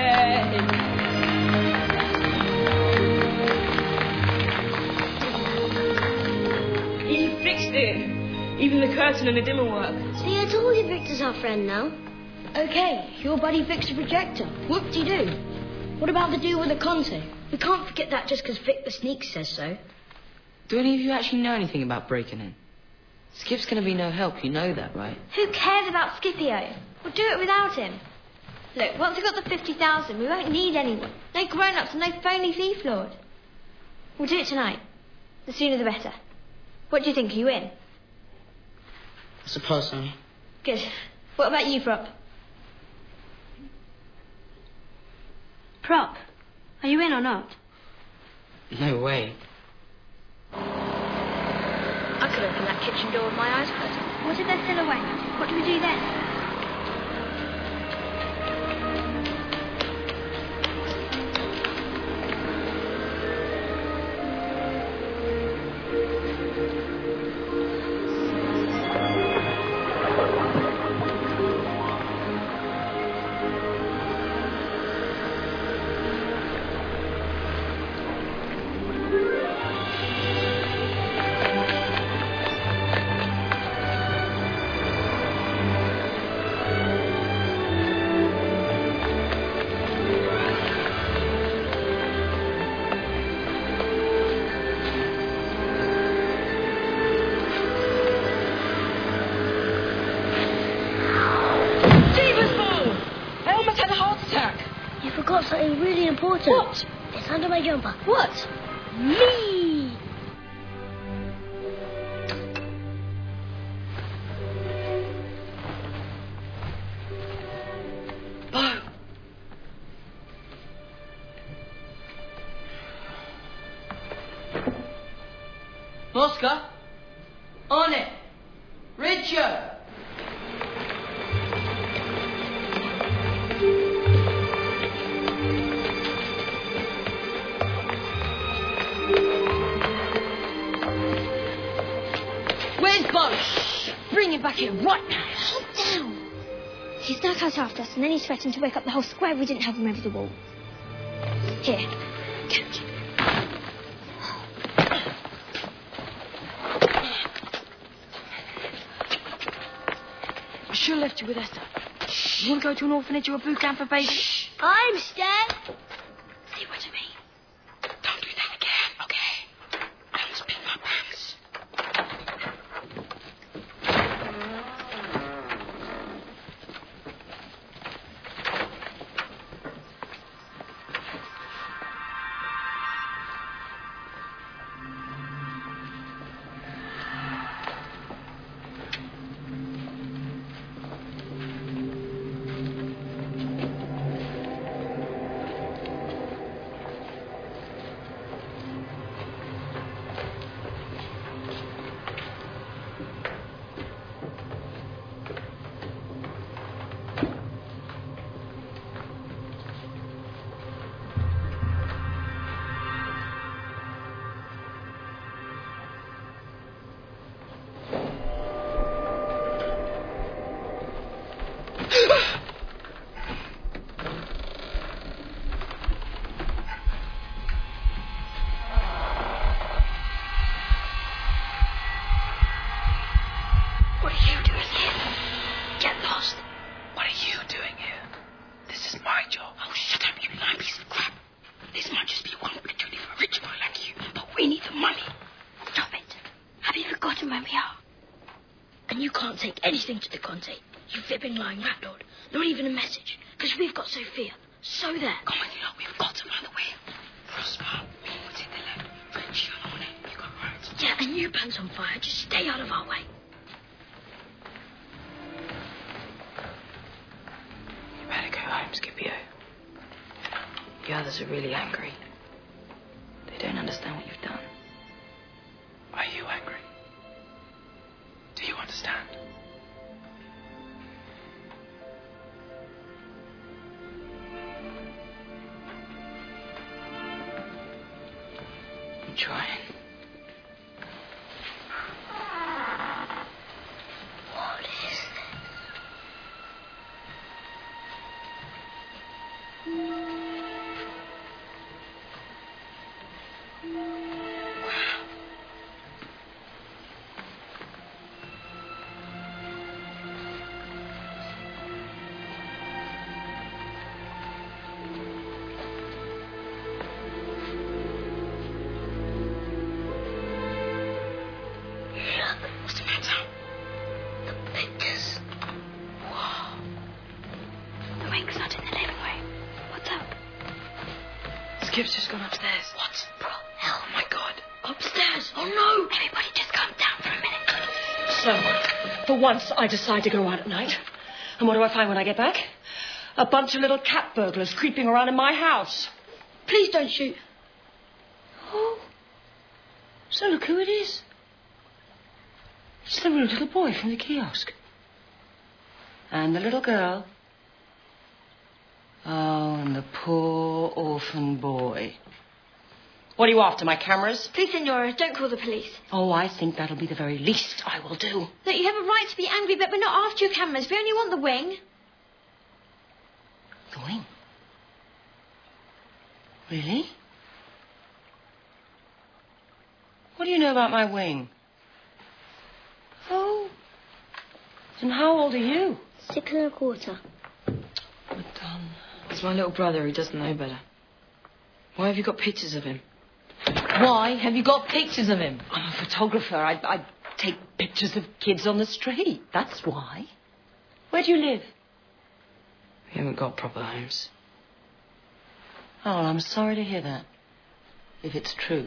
He fixed it. Even the curtain and the dimmer work. See, I told you Victor's our friend now. Okay, your buddy fixed a projector. Whoop-de-doo. What about the deal with the Conte? We can't forget that just because Vic the Sneak says so. Do any of you actually know anything about breaking in? Skip's going to be no help, you know that, right? Who cares about Scipio? We'll do it without him. Look, once we've got the 50,000, we won't need anyone. No grown-ups and no phony thief lord. We'll do it tonight. The sooner the better. What do you think? Are you in? I suppose so. Good. What about you, Prop? Prop, are you in or not? No way. I could open that kitchen door with my eyes closed. What if they're still awake? What do we do then? forgot something really important. What? It's under my jumper. What? Me! Bo! Oscar? On it! Richard! Where's Bo? Bring him back here right now. Calm down. He snuck out after us, and then he threatened to wake up the whole square if we didn't help him over the wall. Here, catch. I should have left you with Esther. You want to go to an orphanage or a boot camp for babies? Shh. I'm scared. Say what to me. Don't do that again, okay? I almost peed my pants. What are you doing here? Get lost. What are you doing here? This is my job. Oh, shut up, you lying piece of crap. This might just be one opportunity for a rich boy like you, but we need the money. Stop it. Have you forgotten where we are? And you can't take anything to the Conte. You flipping lying rat lord. Not even a message. Because we've got Sophia. So there. Come on, you lot, we've got to find the way. Prosper, me will take the left. French, you're on it. You got right. Yeah, and you pants on fire. Just stay out of our way. You better go home, Scipio. The others are really angry. They don't understand what you've done. Are you angry? Do you understand? I'm trying. What is this? What's the matter? The pictures. Whoa. The wing's not in the living room. What's up? Skip's just gone upstairs. What? Bro, hell. Oh, my God. Upstairs. Oh, no. Everybody just calm down for a minute. So, for once, I decide to go out at night. And what do I find when I get back? A bunch of little cat burglars creeping around in my house. Please don't shoot. Oh. So look who it is. It's the rude little boy from the kiosk. And the little girl. Oh, and the poor orphan boy. What are you after, my cameras? Please, Senora, don't call the police. Oh, I think that'll be the very least I will do. Look, you have a right to be angry, but we're not after your cameras. We only want the wing. The wing? Really? What do you know about my wing? Oh. And how old are you? 6 1/4. Well done. He's my little brother. He doesn't know better. Why have you got pictures of him? Why have you got pictures of him? I'm a photographer. I take pictures of kids on the street. That's why. Where do you live? We haven't got proper homes. Oh, well, I'm sorry to hear that, if it's true.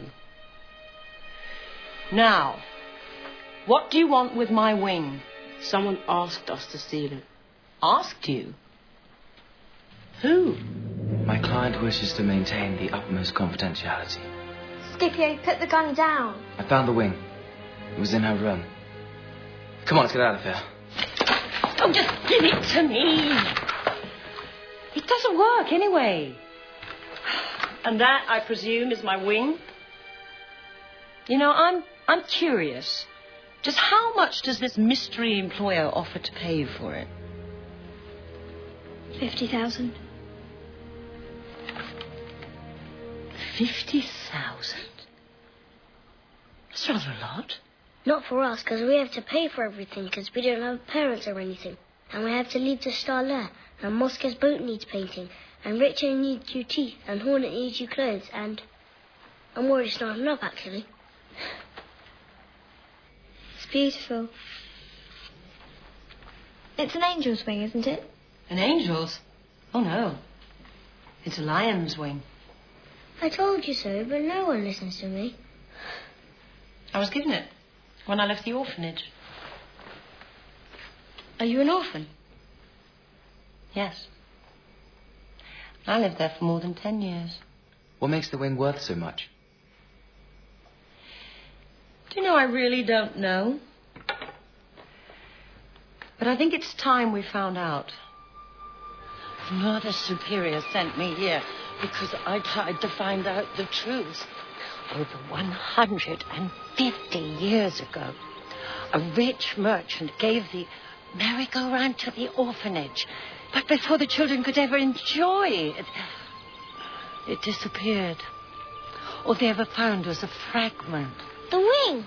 Now, what do you want with my wing? Someone asked us to steal it. Asked you? Who? My client wishes to maintain the utmost confidentiality. Scipio, put the gun down. I found the wing. It was in her room. Come on, let's get out of here. Oh, just give it to me. It doesn't work anyway. And that, I presume, is my wing? You know, I'm curious. Just how much does this mystery employer offer to pay you for it? 50,000. 50,000? That's rather a lot. Not for us, because we have to pay for everything, because we don't have parents or anything. And we have to leave the star there. And Moscow's boat needs painting. And Richard needs new teeth. And Hornet needs new clothes. And I'm worried it's not enough, actually. It's beautiful. It's an angel's wing, isn't it? An angel's? Oh, no. It's a lion's wing. I told you so, but no one listens to me. I was given it when I left the orphanage. Are you an orphan? Yes. I lived there for more than 10 years. What makes the wing worth so much? Do you know, I really don't know. But I think it's time we found out. Mother Superior sent me here because I tried to find out the truth. Over 150 years ago, a rich merchant gave the merry-go-round to the orphanage. But before the children could ever enjoy it, it disappeared. All they ever found was a fragment. The wing!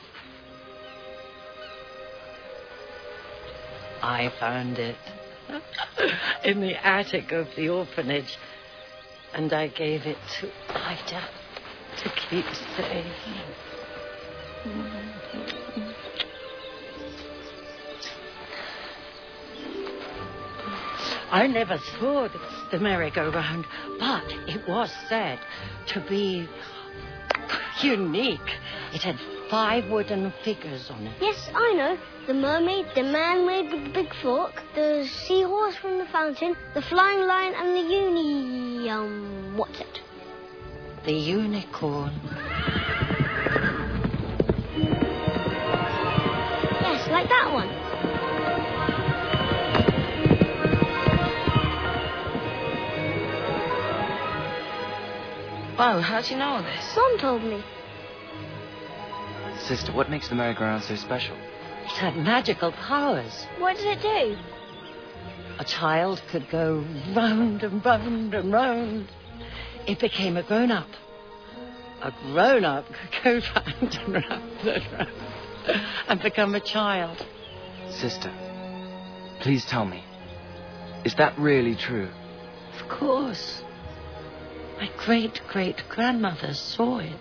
I found it in the attic of the orphanage, and I gave it to Ida to keep safe. I never saw the merry-go-round, but it was said to be unique. It had 5 wooden figures on it. Yes, I know. The mermaid, the man-made with the big fork, the seahorse from the fountain, the flying lion, and the what's it? The unicorn. Yes, like that one. Wow, how do you know this? Mom told me. Sister, what makes the merry-go-round so special? It had magical powers. What did it do? A child could go round and round and round. It became a grown-up. A grown-up could go round and round and round and become a child. Sister, please tell me, is that really true? Of course. My great-great-grandmother saw it.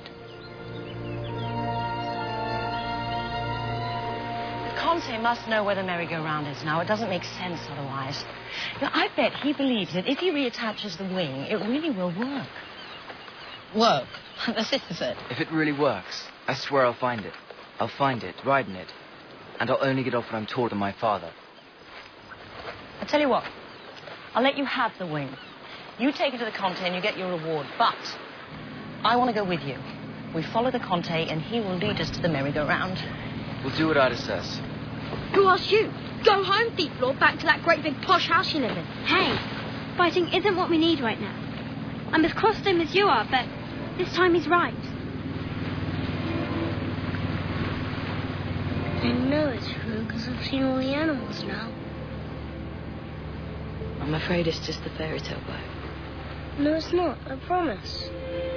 Conte must know where the merry-go-round is now. It doesn't make sense otherwise. You know, I bet he believes that if he reattaches the wing, it really will work. Work? This is it. If it really works, I swear I'll find it. I'll find it, ride in it. And I'll only get off what I'm taught of my father. I tell you what. I'll let you have the wing. You take it to the Conte and you get your reward. But I want to go with you. We follow the Conte and he will lead us to the merry-go-round. We'll do what Ida says. Who asked you? Go home, thief lord, back to that great big posh house you live in. Hey, fighting isn't what we need right now. I'm as cross to him as you are, but this time he's right. I know it's true because I've seen all the animals now. I'm afraid it's just a fairy tale boy. No, it's not. I promise.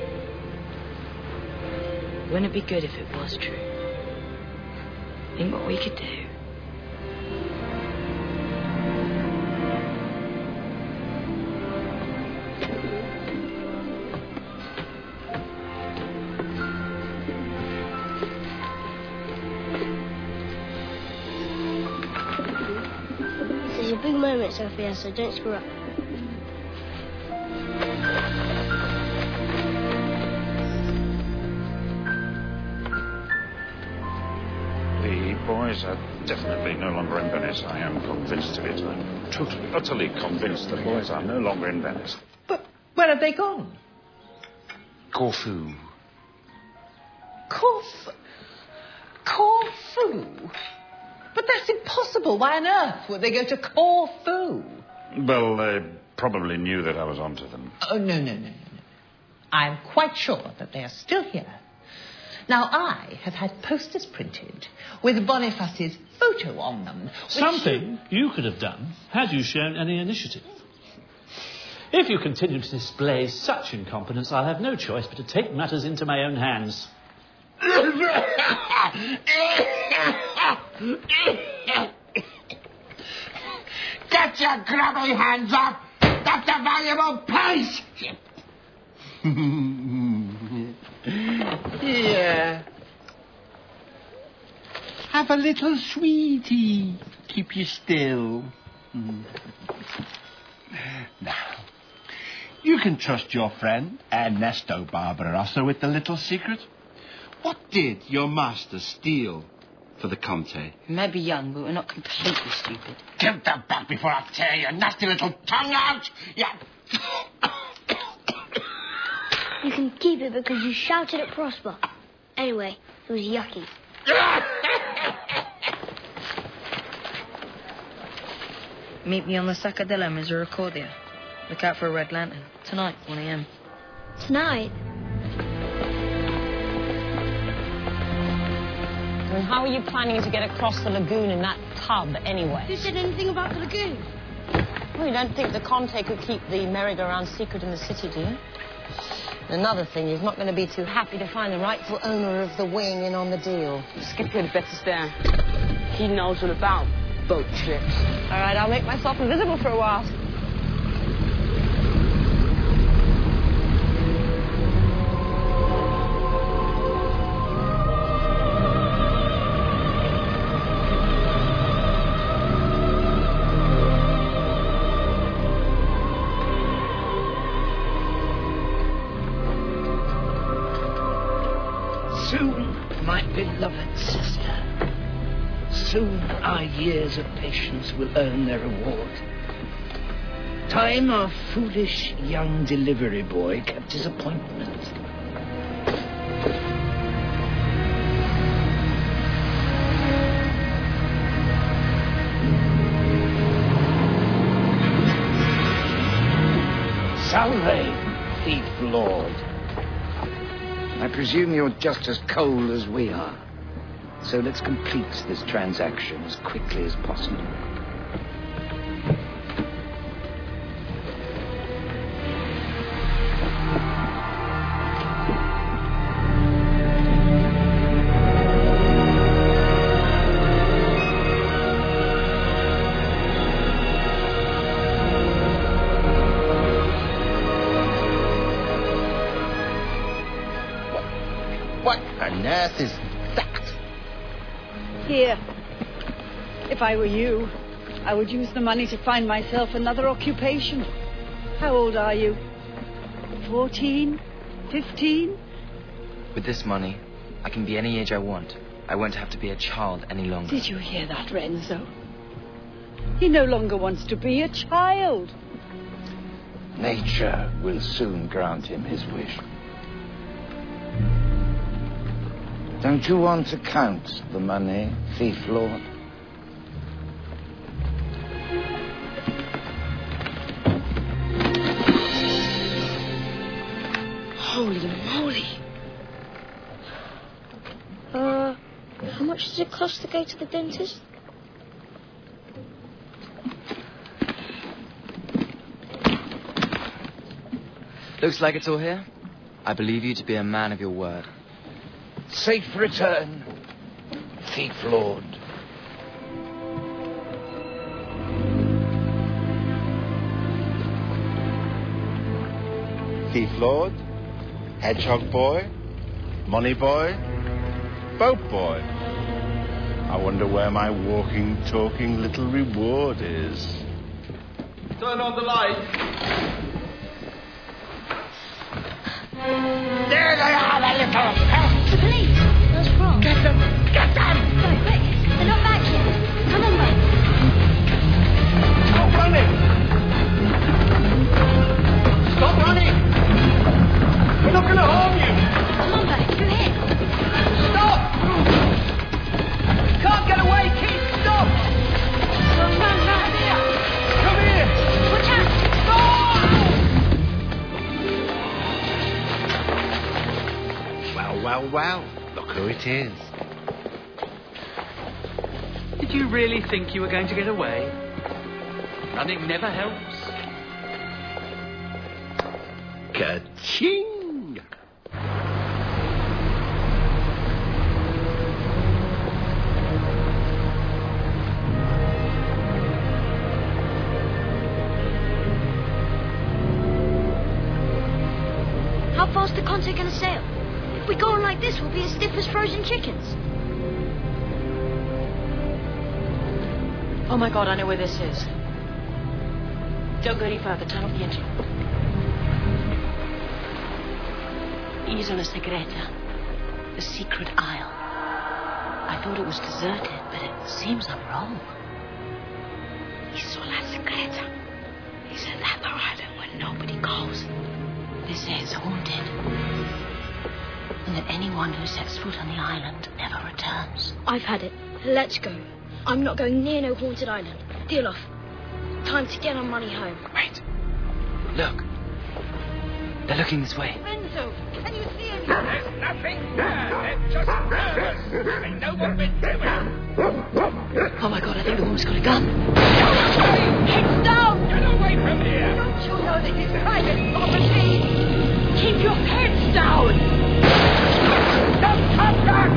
Wouldn't it be good if it was true? Think what we could do. This is your big moment, Sophia, so don't screw up. boys are definitely no longer in Venice. I am convinced of it. I'm totally, utterly convinced the boys are no longer in Venice. But where have they gone? Corfu. Corfu? But that's impossible. Why on earth would they go to Corfu? Well, they probably knew that I was onto them. Oh, no. I'm quite sure that they are still here. Now, I have had posters printed with Boniface's photo on them. Something you could have done had you shown any initiative. If you continue to display such incompetence, I'll have no choice but to take matters into my own hands. Get your grubby hands off! That's a valuable place! Here. Have a little sweetie. Keep you still. Now, you can trust your friend Ernesto Barbarossa with the little secret. What did your master steal for the Conte? We may be young, but we're not completely stupid. Give that back before I tear your nasty little tongue out! Yeah. You can keep it because you shouted at Prosper. Anyway, it was yucky. Meet me on the Sacadella Misericordia. Look out for a red lantern. Tonight, 1 a.m. Tonight? And how are you planning to get across the lagoon in that tub, anyway? Who said anything about the lagoon? Well, you don't think the Conte could keep the merry-go-round secret in the city, do you? And another thing, he's not going to be too happy to find the rightful owner of the wing in on the deal. Scipio had better stay. He knows all about boat trips. All right, I'll make myself invisible for a while. Soon, my beloved sister, soon our years of patience will earn their reward. Time our foolish young delivery boy kept his appointment. Salve, thief lord. I presume you're just as cold as we are. So let's complete this transaction as quickly as possible. What on earth is that? Here. If I were you, I would use the money to find myself another occupation. How old are you? 14? 15? With this money, I can be any age I want. I won't have to be a child any longer. Did you hear that, Renzo? He no longer wants to be a child. Nature will soon grant him his wish. Don't you want to count the money, thief lord? Holy moly. How much does it cost to go to the dentist? Looks like it's all here. I believe you to be a man of your word. Safe return, thief lord. Thief lord, hedgehog boy, money boy, boat boy. I wonder where my walking, talking little reward is. Turn on the light. There they are, the little pests! The police! What's wrong? Get them! Get them! Go, quick! The Well, well, look who it is. Did you really think you were going to get away? Running never helps. Ka-ching! How fast the Conte going to sail? If we go on like this, we'll be as stiff as frozen chickens. Oh my God, I know where this is. Don't go any further. Turn off the engine. Isola Segreta. The secret isle. I thought it was deserted, but it seems I'm wrong. Isola Segreta. Is another island where nobody goes. They say it's haunted. And that anyone who sets foot on the island never returns. I've had it. Let's go. I'm not going near no haunted island. Deal off. Time to get our money home. Wait. Look. They're looking this way. Renzo, can you see anything? There's nothing there. They're just nervous. They know what we're doing. Oh my God, I think the woman's got a gun. Heads down! Get away from here. Don't you know this is private property? Keep your heads down! Don't come back!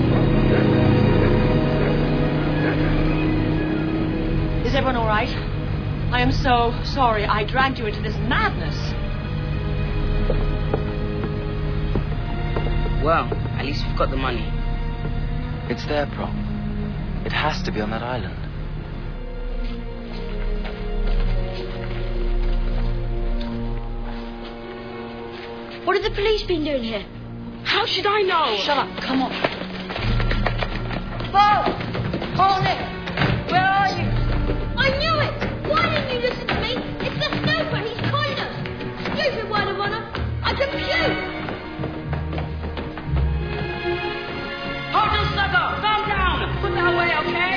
Is everyone all right? I am so sorry I dragged you into this madness. Well, at least we've got the money. It's their prop. It has to be on that island. What have the police been doing here? How should I know? Shut up, come on. Bo! Hornet! Where are you? I knew it! Why didn't you listen to me? It's the snooper, he's calling us! Stupid word of honor! I can puke! Hold on, sucker! Calm down! Put that away, okay?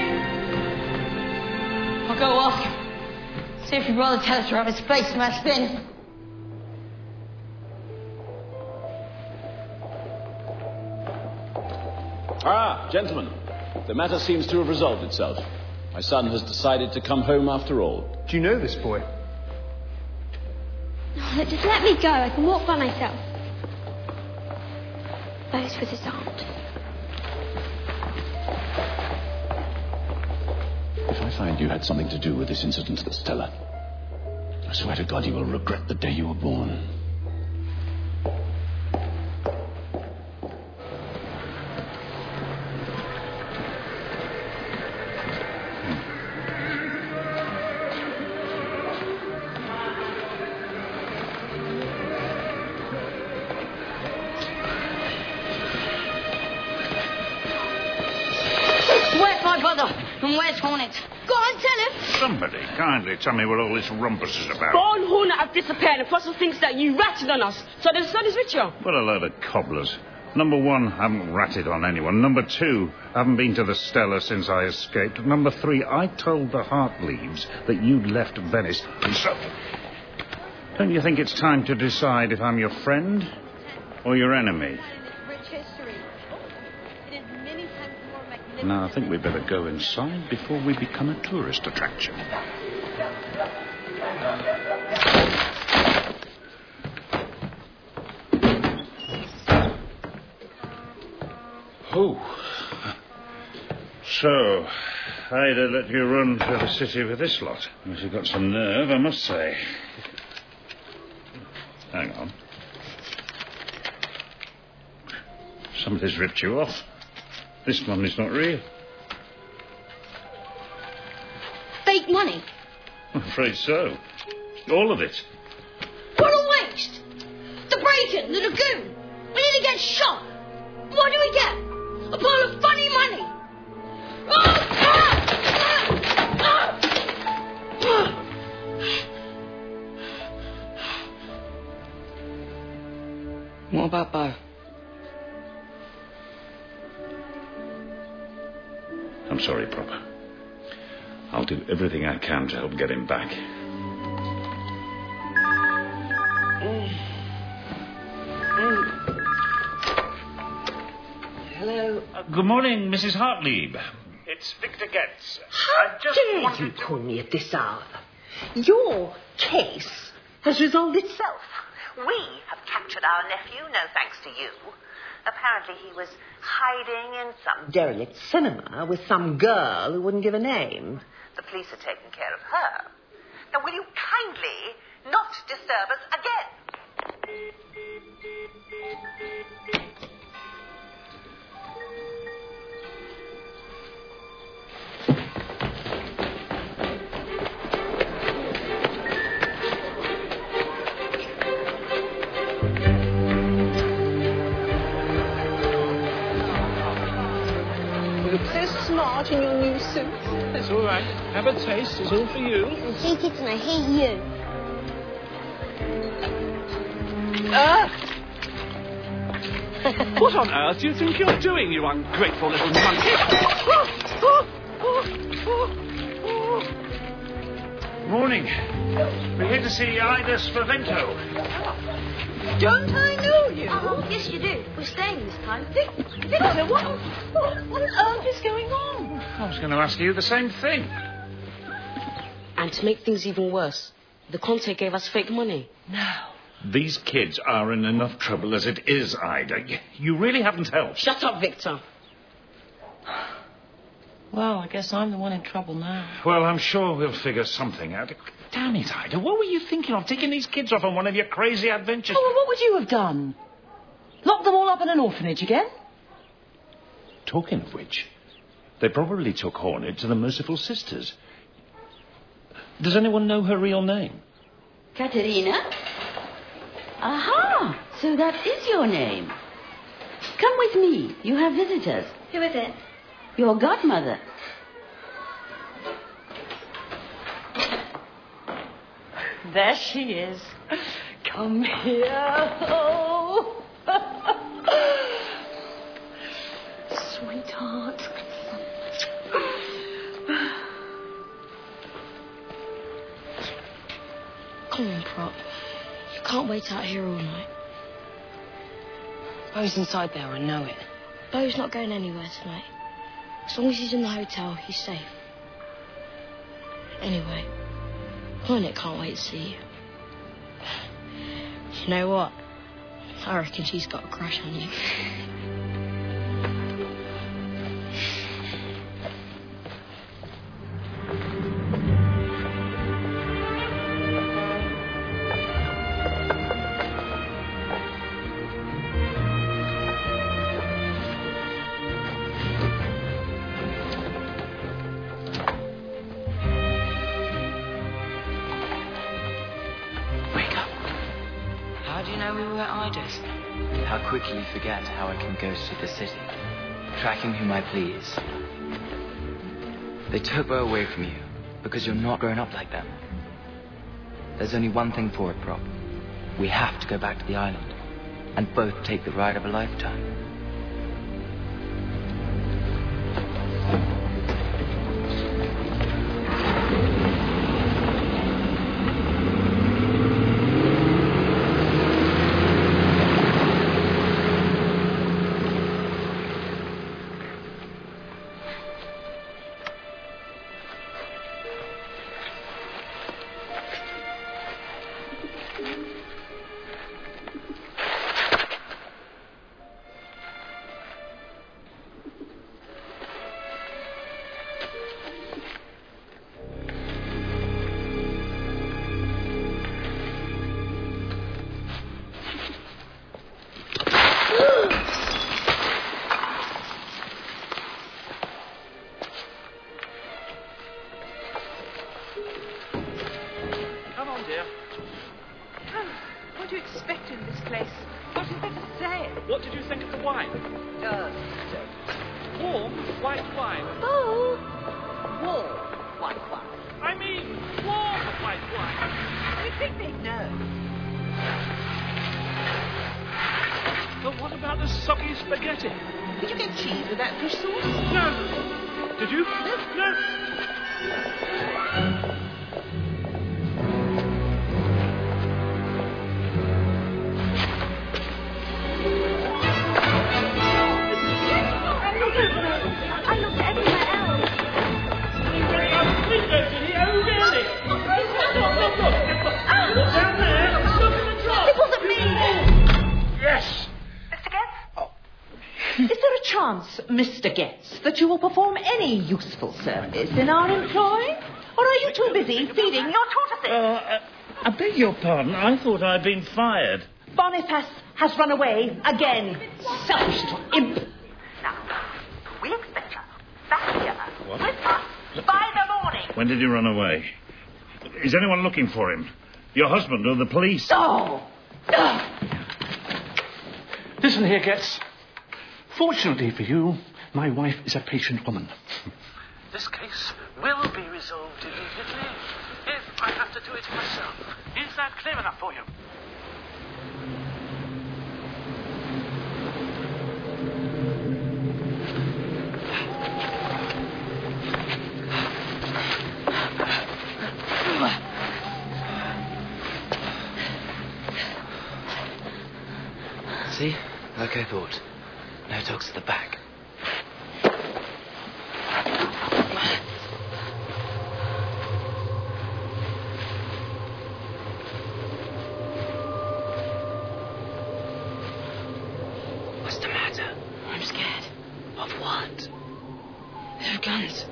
I'll go ask him. See if he'd rather tell us to have his face smashed in. Ah, gentlemen, the matter seems to have resolved itself. My son has decided to come home after all. Do you know this boy? Oh, just let me go. I can walk by myself. Bo's with his aunt. If I find you had something to do with this incident at the Stella, I swear to God you will regret the day you were born. And where's Hornet? Go on, tell him. Somebody kindly tell me what all this rumpus is about. Bo and Hornet have disappeared and Fossil thinks that you ratted on us. So there's studies with you. What a load of cobblers. Number one, I haven't ratted on anyone. Number two, I haven't been to the Stella since I escaped. Number three, I told the Heartleaves that you'd left Venice. And so, don't you think it's time to decide if I'm your friend or your enemy? Now, I think we'd better go inside before we become a tourist attraction. Oh. So, I'd have let you run through the city with this lot. You've got some nerve, I must say. Hang on. Somebody's ripped you off. This money's not real. Fake money? I'm afraid so. All of it. What a waste! The break-in, the lagoon. We nearly get shot. What do we get? A pile of funny money. What about Bo? I'm sorry, Proper. I'll do everything I can to help get him back. Good morning, Mrs. Hartlieb. It's Victor Getz. How dare you call me at this hour? Your case has resolved itself. We have captured our nephew, no thanks to you. Apparently he was hiding in some derelict cinema with some girl who wouldn't give a name. The police are taking care of her. Now, will you kindly not disturb us again? Smart in your new suit. That's all right. Have a taste. It's all for you. I hate it and I hate you. What on earth do you think you're doing, you ungrateful little monkey? Morning. We're here to see Ida Spavento. Don't I know you? Oh, yes, you do. We're staying this time. Victor, what on earth is going on? I was going to ask you the same thing. And to make things even worse, the Conte gave us fake money. No. These kids are in enough trouble as it is, Ida. You really haven't helped. Shut up, Victor. Well, I guess I'm the one in trouble now. Well, I'm sure we'll figure something out. Damn it, Ida. What were you thinking of, taking these kids off on one of your crazy adventures? Oh, well, what would you have done? Lock them all up in an orphanage again? Talking of which, they probably took Hornet to the Merciful Sisters. Does anyone know her real name? Katerina? Aha! So that is your name. Come with me. You have visitors. Who is it? Your godmother. There she is. Come here. Oh. Sweetheart. Come on, Prop. You can't wait out here all night. Bo's inside there, I know it. Bo's not going anywhere tonight. As long as he's in the hotel, he's safe. Anyway, Hornet can't wait to see you. You know what? I reckon she's got a crush on you. How quickly you forget how I can go through the city, tracking whom I please. They took Bo away from you because you're not grown up like them. There's only one thing for it, Prop. We have to go back to the island and both take the ride of a lifetime. chance, Mr. Getz, that you will perform any useful service in our employ? Or are you too busy feeding your tortoises? I beg your pardon. I thought I'd been fired. Boniface has run away again. Selfish little imp. Now, we expect you back here What? with us by the morning. When did he run away? Is anyone looking for him? Your husband or the police? Oh! Listen here, Getz. Fortunately for you, my wife is a patient woman. This case will be resolved immediately if I have to do it myself. Is that clear enough for you? See? Like I thought. No dogs at the back. What's the matter? I'm scared. Of what? There are guns.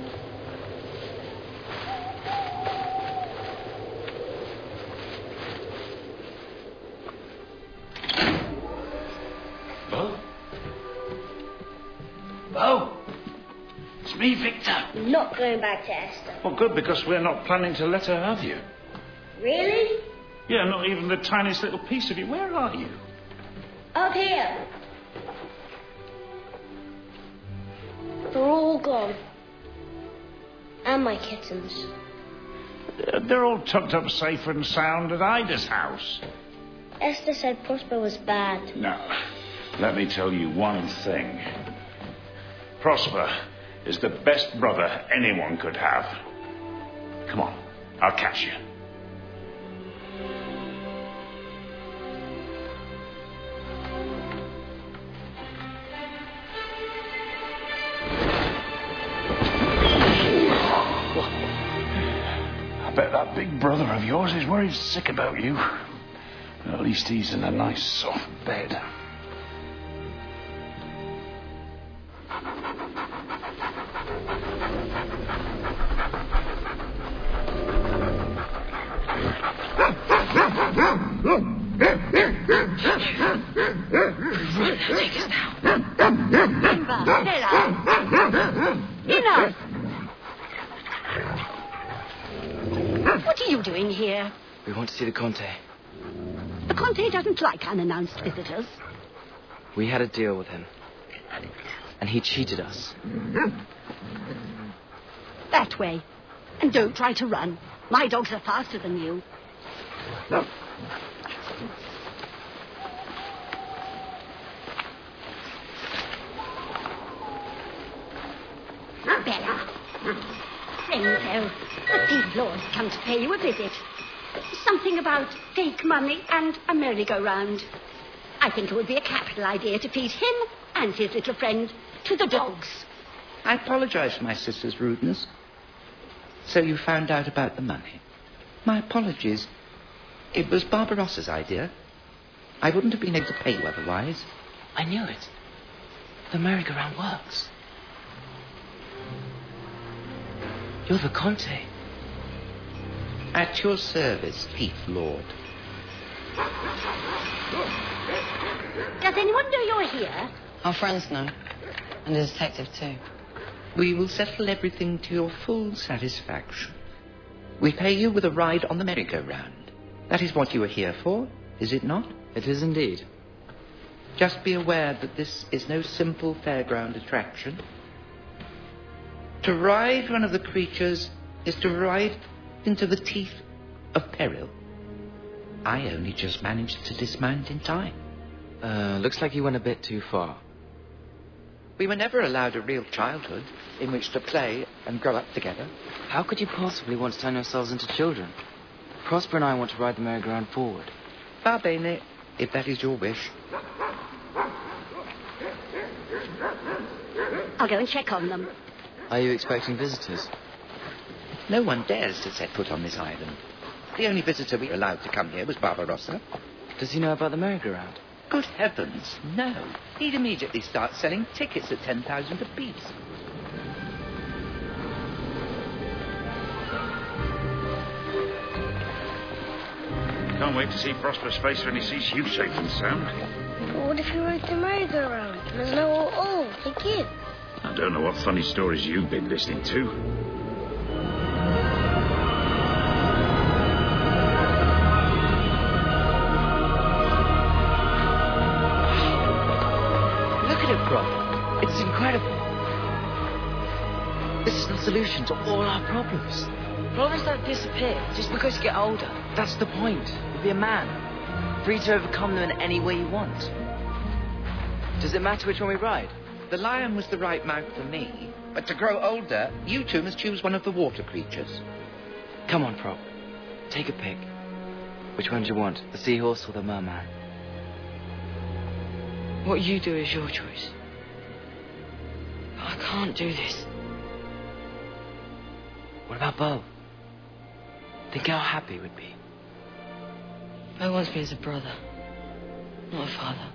Bo? It's me, Victor. I'm not going back to Esther. Well, good, because we're not planning to let her have you. Really? Yeah, not even the tiniest little piece of you. Where are you? Up here. They're all gone. And my kittens. They're all tucked up safe and sound at Ida's house. Esther said Prosper was bad. No. Let me tell you one thing. Prosper is the best brother anyone could have. Come on, I'll catch you. I bet that big brother of yours is worried sick about you. But at least he's in a nice soft bed. Take us now. Simba, Stella. Enough. What are you doing here? We want to see the Conte. The Conte doesn't like unannounced visitors. We had a deal with him. And he cheated us. That way. And don't try to run. My dogs are faster than you. Bella. Renzo, the big lords come to pay you a visit. Something about fake money and a merry-go-round. I think it would be a capital idea to feed him and his little friend to the dogs. I apologize for my sister's rudeness. So you found out about the money. My apologies. It was Barbarossa's idea. I wouldn't have been able to pay you otherwise. I knew it. The merry-go-round works. You're the Conte. At your service, Thief Lord. Does anyone know you're here? Our friends know. And the detective, too. We will settle everything to your full satisfaction. We pay you with a ride on the merry-go-round. That is what you are here for, is it not? It is indeed. Just be aware that this is no simple fairground attraction. To ride one of the creatures is to ride into the teeth of peril. I only just managed to dismount in time. Looks like you went a bit too far. We were never allowed a real childhood in which to play and grow up together. How could you possibly want to turn yourselves into children? Prosper and I want to ride the merry-go-round forward. Va bene, if that is your wish. I'll go and check on them. Are you expecting visitors? No one dares to set foot on this island. The only visitor we were allowed to come here was Barbarossa. Does he know about the merry-go-round? Good heavens, no. He'd immediately start selling tickets at 10,000 apiece. Can't wait to see Prosper's face when he sees you safe and sound. But what if he rode the merry-go-round and there's no all the kid? I don't know what funny stories you've been listening to. Look at it, Rob. It's incredible. This is the solution to all our problems. Problems don't disappear just because you get older. That's the point. You'll be a man, free to overcome them in any way you want. Does it matter which one we ride? The lion was the right mount for me, but to grow older, you two must choose one of the water creatures. Come on, Prop. Take a pick. Which one do you want, the seahorse or the merman? What you do is your choice. I can't do this. What about Bo? Think how happy he would be. Bo wants me as a brother, not a father.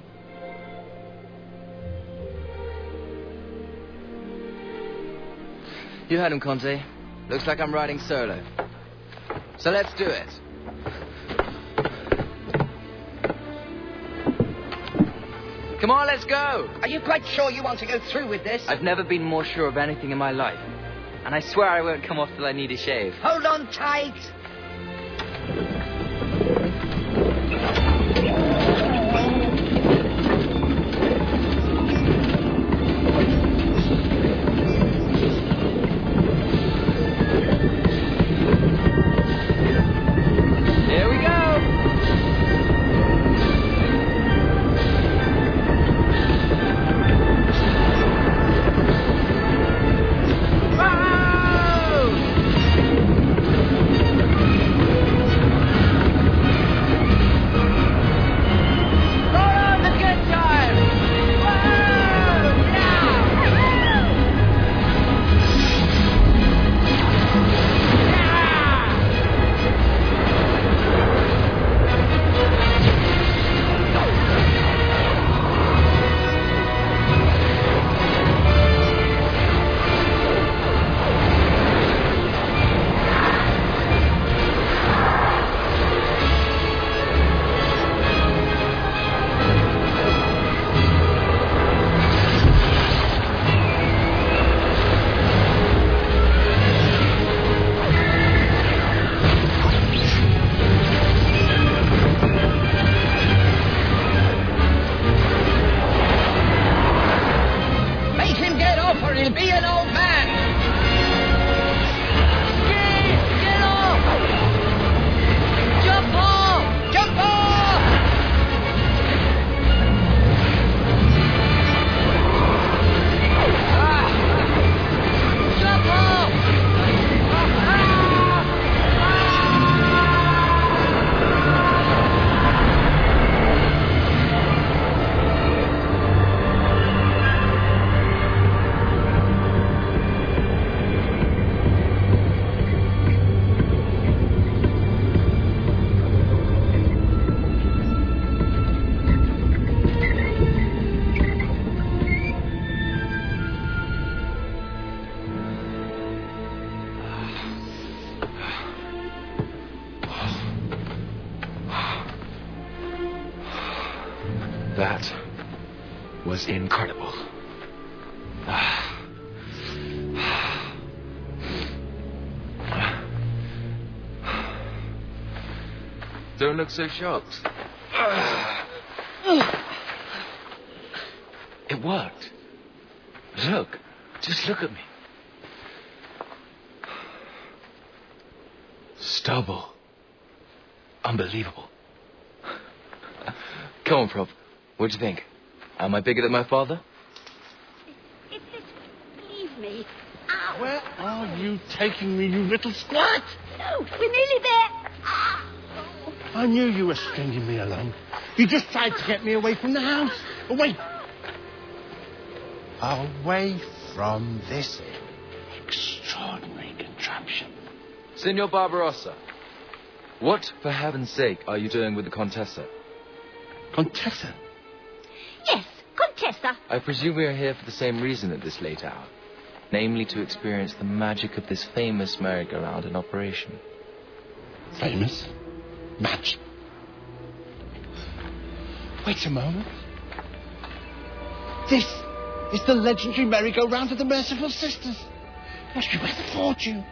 You heard him, Conte. Looks like I'm riding solo. So let's do it. Come on, let's go! Are you quite sure you want to go through with this? I've never been more sure of anything in my life. And I swear I won't come off till I need a shave. Hold on tight! Here we go! That was incredible. Don't look so shocked. It worked. Look. Just look at me. Stubble. Unbelievable. Come on, Prop. What do you think? Am I bigger than my father? It's this. Leave me. Ow. Where are you taking me, you little squat? No, we're nearly there. I knew you were stringing me along. You just tried to get me away from the house. Away. Away from this extraordinary contraption. Signor Barbarossa, what, for heaven's sake, are you doing with the Contessa? Contessa? Yes, Contessa. I presume we are here for the same reason at this late hour. Namely, to experience the magic of this famous merry-go-round in operation. Famous? Magic? Wait a moment. This is the legendary merry-go-round of the Merciful Sisters. Must be worth a fortune.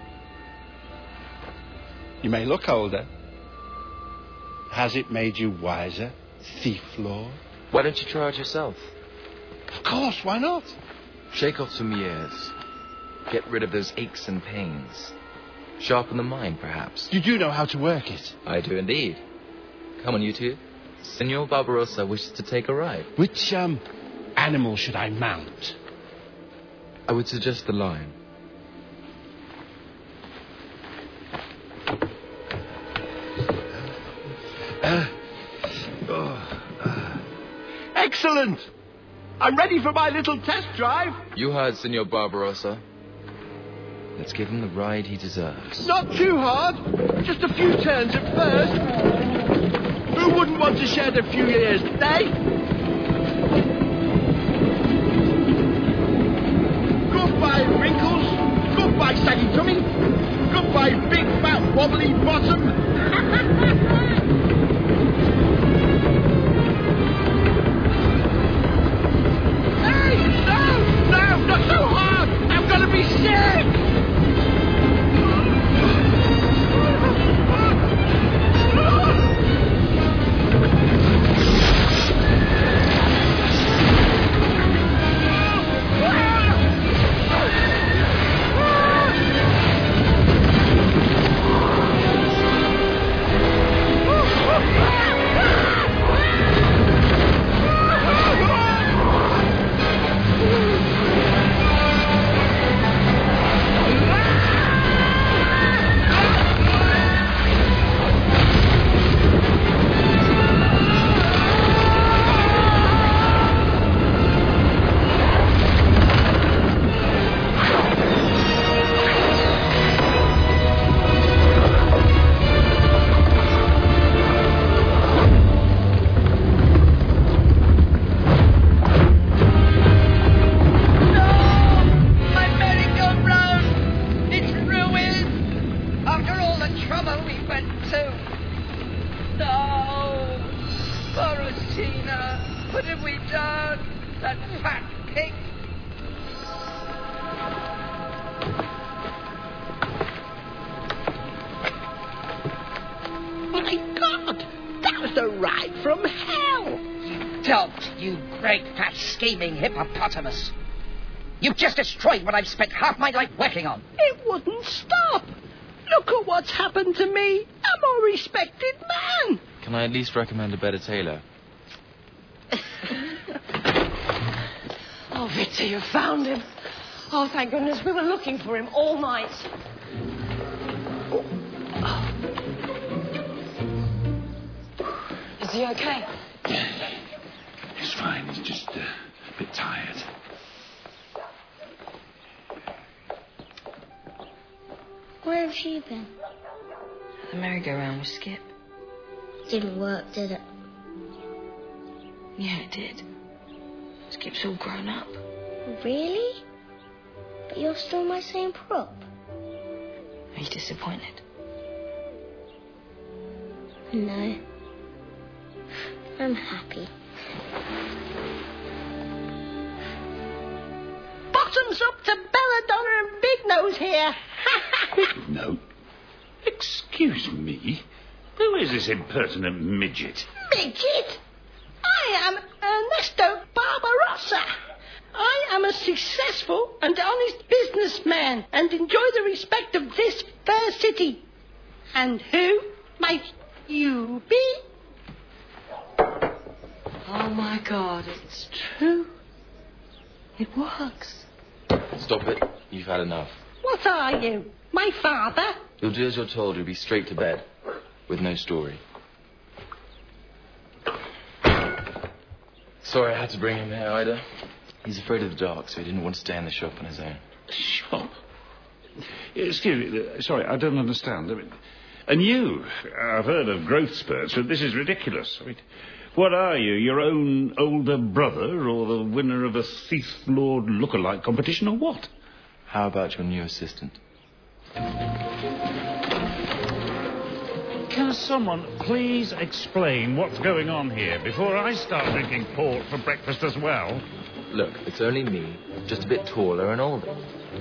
You may look older. Has it made you wiser, thief lord? Why don't you try it yourself? Of course, why not? Shake off some years. Get rid of those aches and pains. Sharpen the mind, perhaps. You do know how to work it. I do indeed. Come on, you two. Senor Barbarossa wishes to take a ride. Which, animal should I mount? I would suggest the lion. Excellent! I'm ready for my little test drive. You heard, Senor Barbarossa. Let's give him the ride he deserves. Not too hard. Just a few turns at first. Who wouldn't want to shed a few years, eh? Goodbye, wrinkles. Goodbye, saggy tummy. Goodbye, big, fat, wobbly bottom. Not so hard! I'm gonna be sick! Hippopotamus. You've just destroyed what I've spent half my life working on. It wouldn't stop. Look at what's happened to me. I'm a respected man. Can I at least recommend a better tailor? Oh, Victor, you found him. Oh, thank goodness. We were looking for him all night. Is he okay? He's fine. He's just a bit tired. Where have you been? The merry-go-round with Skip. Didn't work, did it? Yeah, it did. Skip's all grown up. Really? But you're still my same prop. Are you disappointed? No. I'm happy. Bottoms up to Belladonna and Big Nose here. Big Nose? Excuse me? Who is this impertinent midget? Midget? I am Ernesto Barbarossa. I am a successful and honest businessman and enjoy the respect of this fair city. And who might you be? Oh, my God, it's true. It works. Stop it. You've had enough. What are you? My father? You'll do as you're told. You'll be straight to bed. With no story. Sorry I had to bring him here, Ida. He's afraid of the dark, so he didn't want to stay in the shop on his own. Shop? Excuse me. Sorry, I don't understand. I mean, and you? I've heard of growth spurts, but this is ridiculous. I mean, What are you, your own older brother, or the winner of a Thief Lord look-alike competition, or what? How about your new assistant? Can someone please explain what's going on here before I start drinking port for breakfast as well? Look, it's only me, just a bit taller and older.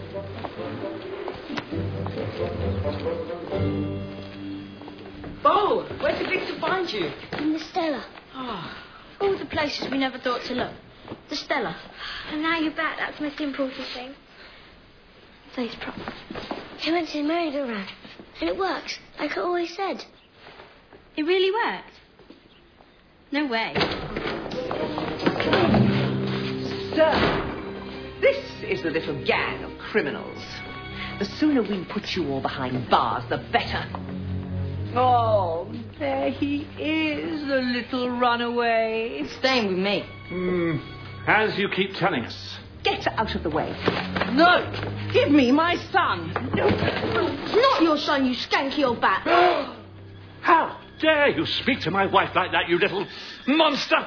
Bo, where did Victor find you? In the Stella. Oh, all the places we never thought to look. The Stella. And now you're back, that's the most important thing. Those props. He went to the merry-go-round. And it works, like I always said. It really worked? No way. Sir, this is the little gang of criminals. The sooner we put you all behind bars, the better. Oh, there he is, the little runaway. Staying with me. As you keep telling us. Get out of the way. No! Give me my son! No. It's not your son, you skanky old bat. How dare you speak to my wife like that, you little monster!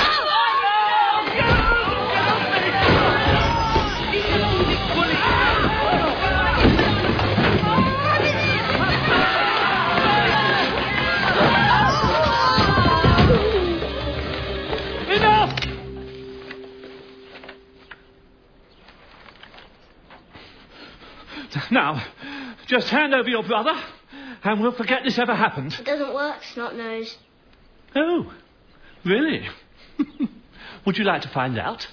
Now, just hand over your brother, and we'll forget this ever happened. It doesn't work, snot-nosed. Oh, really? Would you like to find out?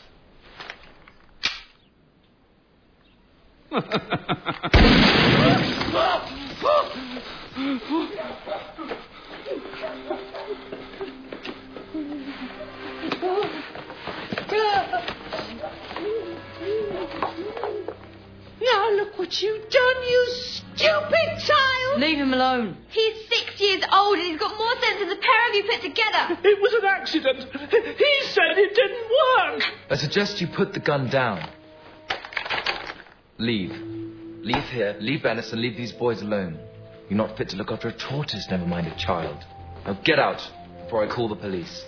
Now look what you've done, you stupid child! Leave him alone. He's 6 years old and he's got more sense than the pair of you put together. It was an accident. He said it didn't work. I suggest you put the gun down. Leave. Leave here, leave Venice, and leave these boys alone. You're not fit to look after a tortoise, never mind a child. Now get out before I call the police.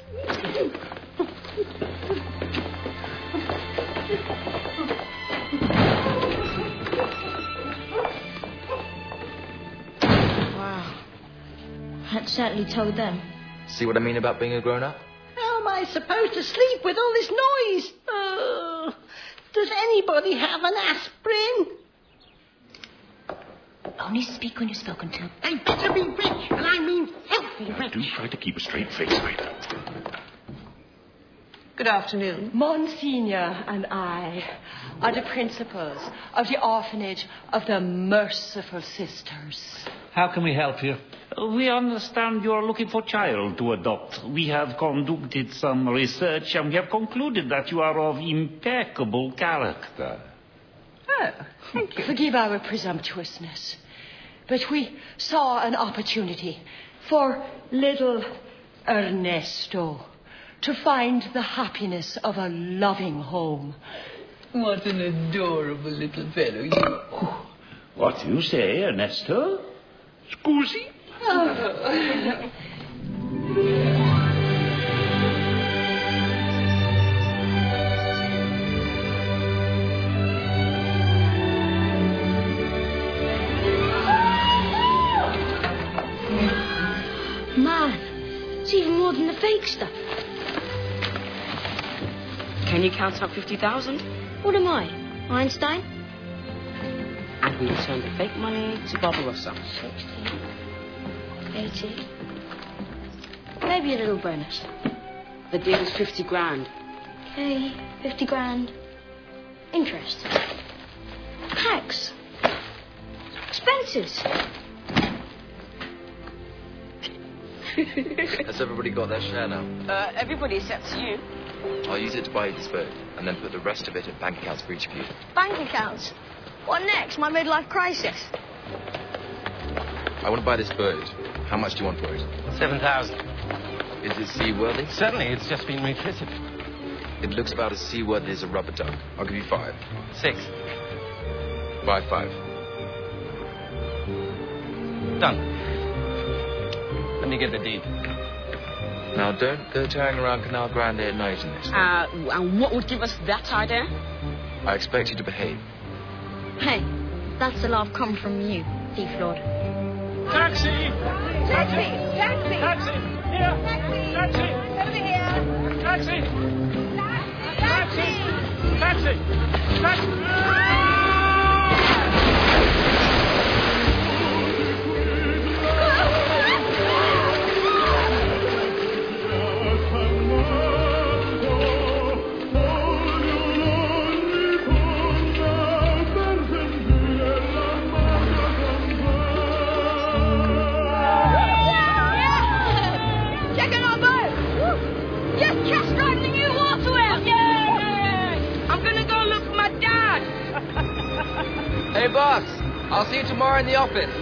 That certainly told them. See what I mean about being a grown-up? How am I supposed to sleep with all this noise? Does anybody have an aspirin? Only speak when you're spoken to. I better be rich, and I mean healthy rich. Do try to keep a straight face, Ida. Good afternoon. Monsignor and I are the principals of the orphanage of the Merciful Sisters. How can we help you? We understand you are looking for a child to adopt. We have conducted some research and we have concluded that you are of impeccable character. Oh, thank you. Forgive our presumptuousness, but we saw an opportunity for little Ernesto to find the happiness of a loving home. What an adorable little fellow you are. What do you say, Ernesto? Scusi? Oh. Man, it's even more than the fake stuff. Can you count up 50,000? What am I, Einstein? And we return the fake money to Barbarossa. 60, 80. Maybe a little bonus. The deal's 50 grand. Okay, 50 grand. Interest. Tax. Expenses. Has everybody got their share now? Everybody except you. I'll use it to buy you this boat, and then put the rest of it in bank accounts for each of you. Bank accounts? What next? My midlife crisis? I want to buy this boat. How much do you want for it? 7,000. Is it seaworthy? Certainly, it's just been refitted. It looks about as seaworthy as a rubber duck. I'll give you 5. 6. Buy 5. Done. Let me get the deed. Now, don't go tearing around Canal Grande at night in this thing. And what would give us that idea? I expect you to behave. Hey, that's a laugh come from you, Thief Lord. Taxi! Taxi! Taxi! Taxi! Here! Taxi! Over here! Taxi! Taxi! Taxi! Taxi! Hey, boss. I'll see you tomorrow in the office.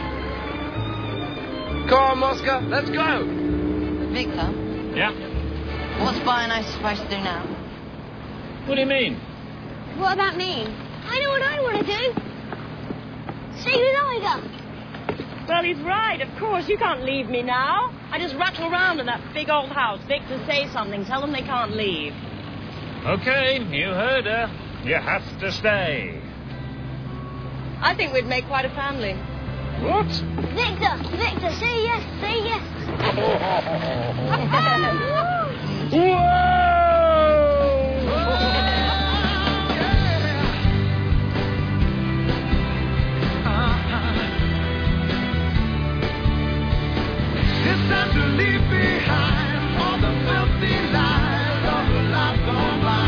Come on, Mosca. Let's go. Victor? Yeah? What's Bi and I supposed to do now? What do you mean? What about me? I know what I want to do. Stay with Ida. Well, he's right, of course. You can't leave me now. I just rattle around in that big old house. Victor, say something. Tell them they can't leave. Okay, you heard her. You have to stay. I think we'd make quite a family. What? Victor, say yes, say yes. It's time to leave behind all the filthy lies of the life gone by.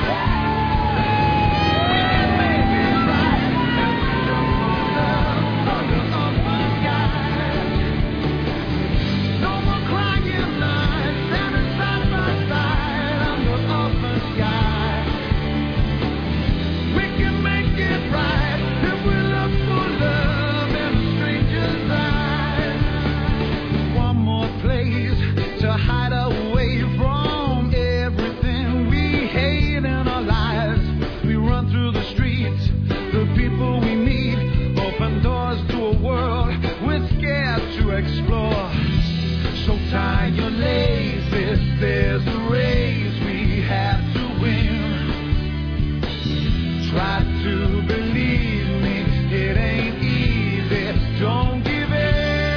Hide away from everything we hate in our lives. We run through the streets, the people we meet, open doors to a world we're scared to explore. So tie your laces, there's a race we have to win. Try to believe me, it ain't easy, don't give in.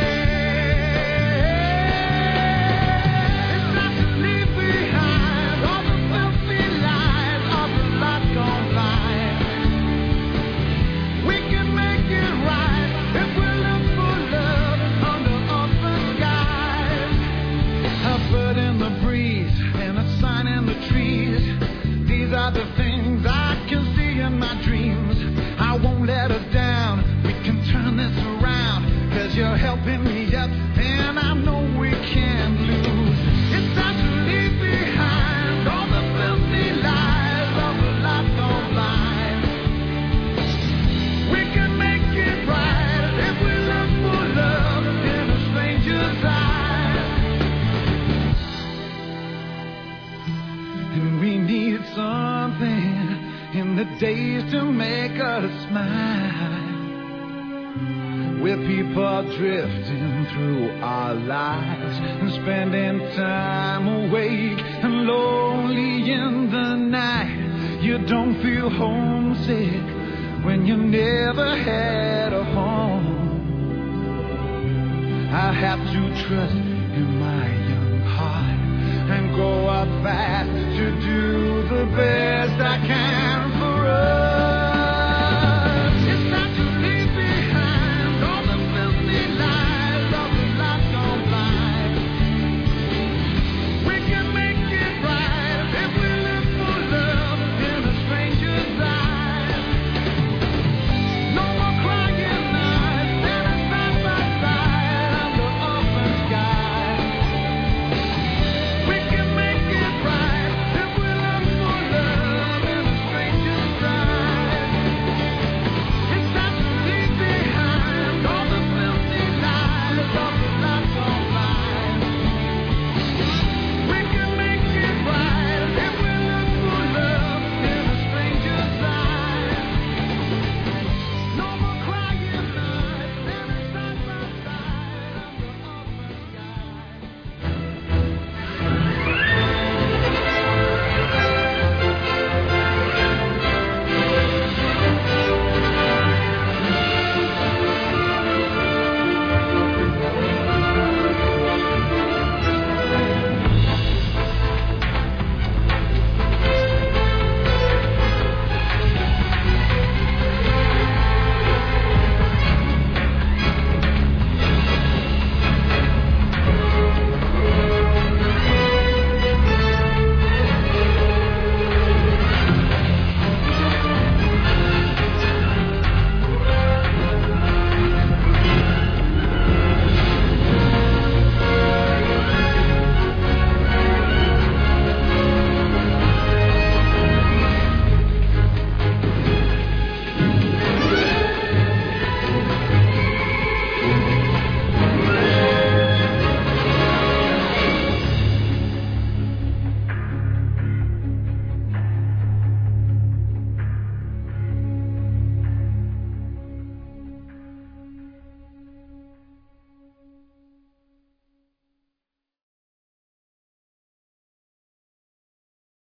These are the things I can see in my dreams. I won't let us down. We can turn this around. 'Cause you're helping me up, and I know we can't lose. It's time to leave behind all the filthy lies of the life gone by. We can make it right if we look for love in a stranger's eyes. And we need something in the days to make us smile. Where people are drifting through our lives and spending time awake and lonely in the night. You don't feel homesick when you never had a home. I have to trust in my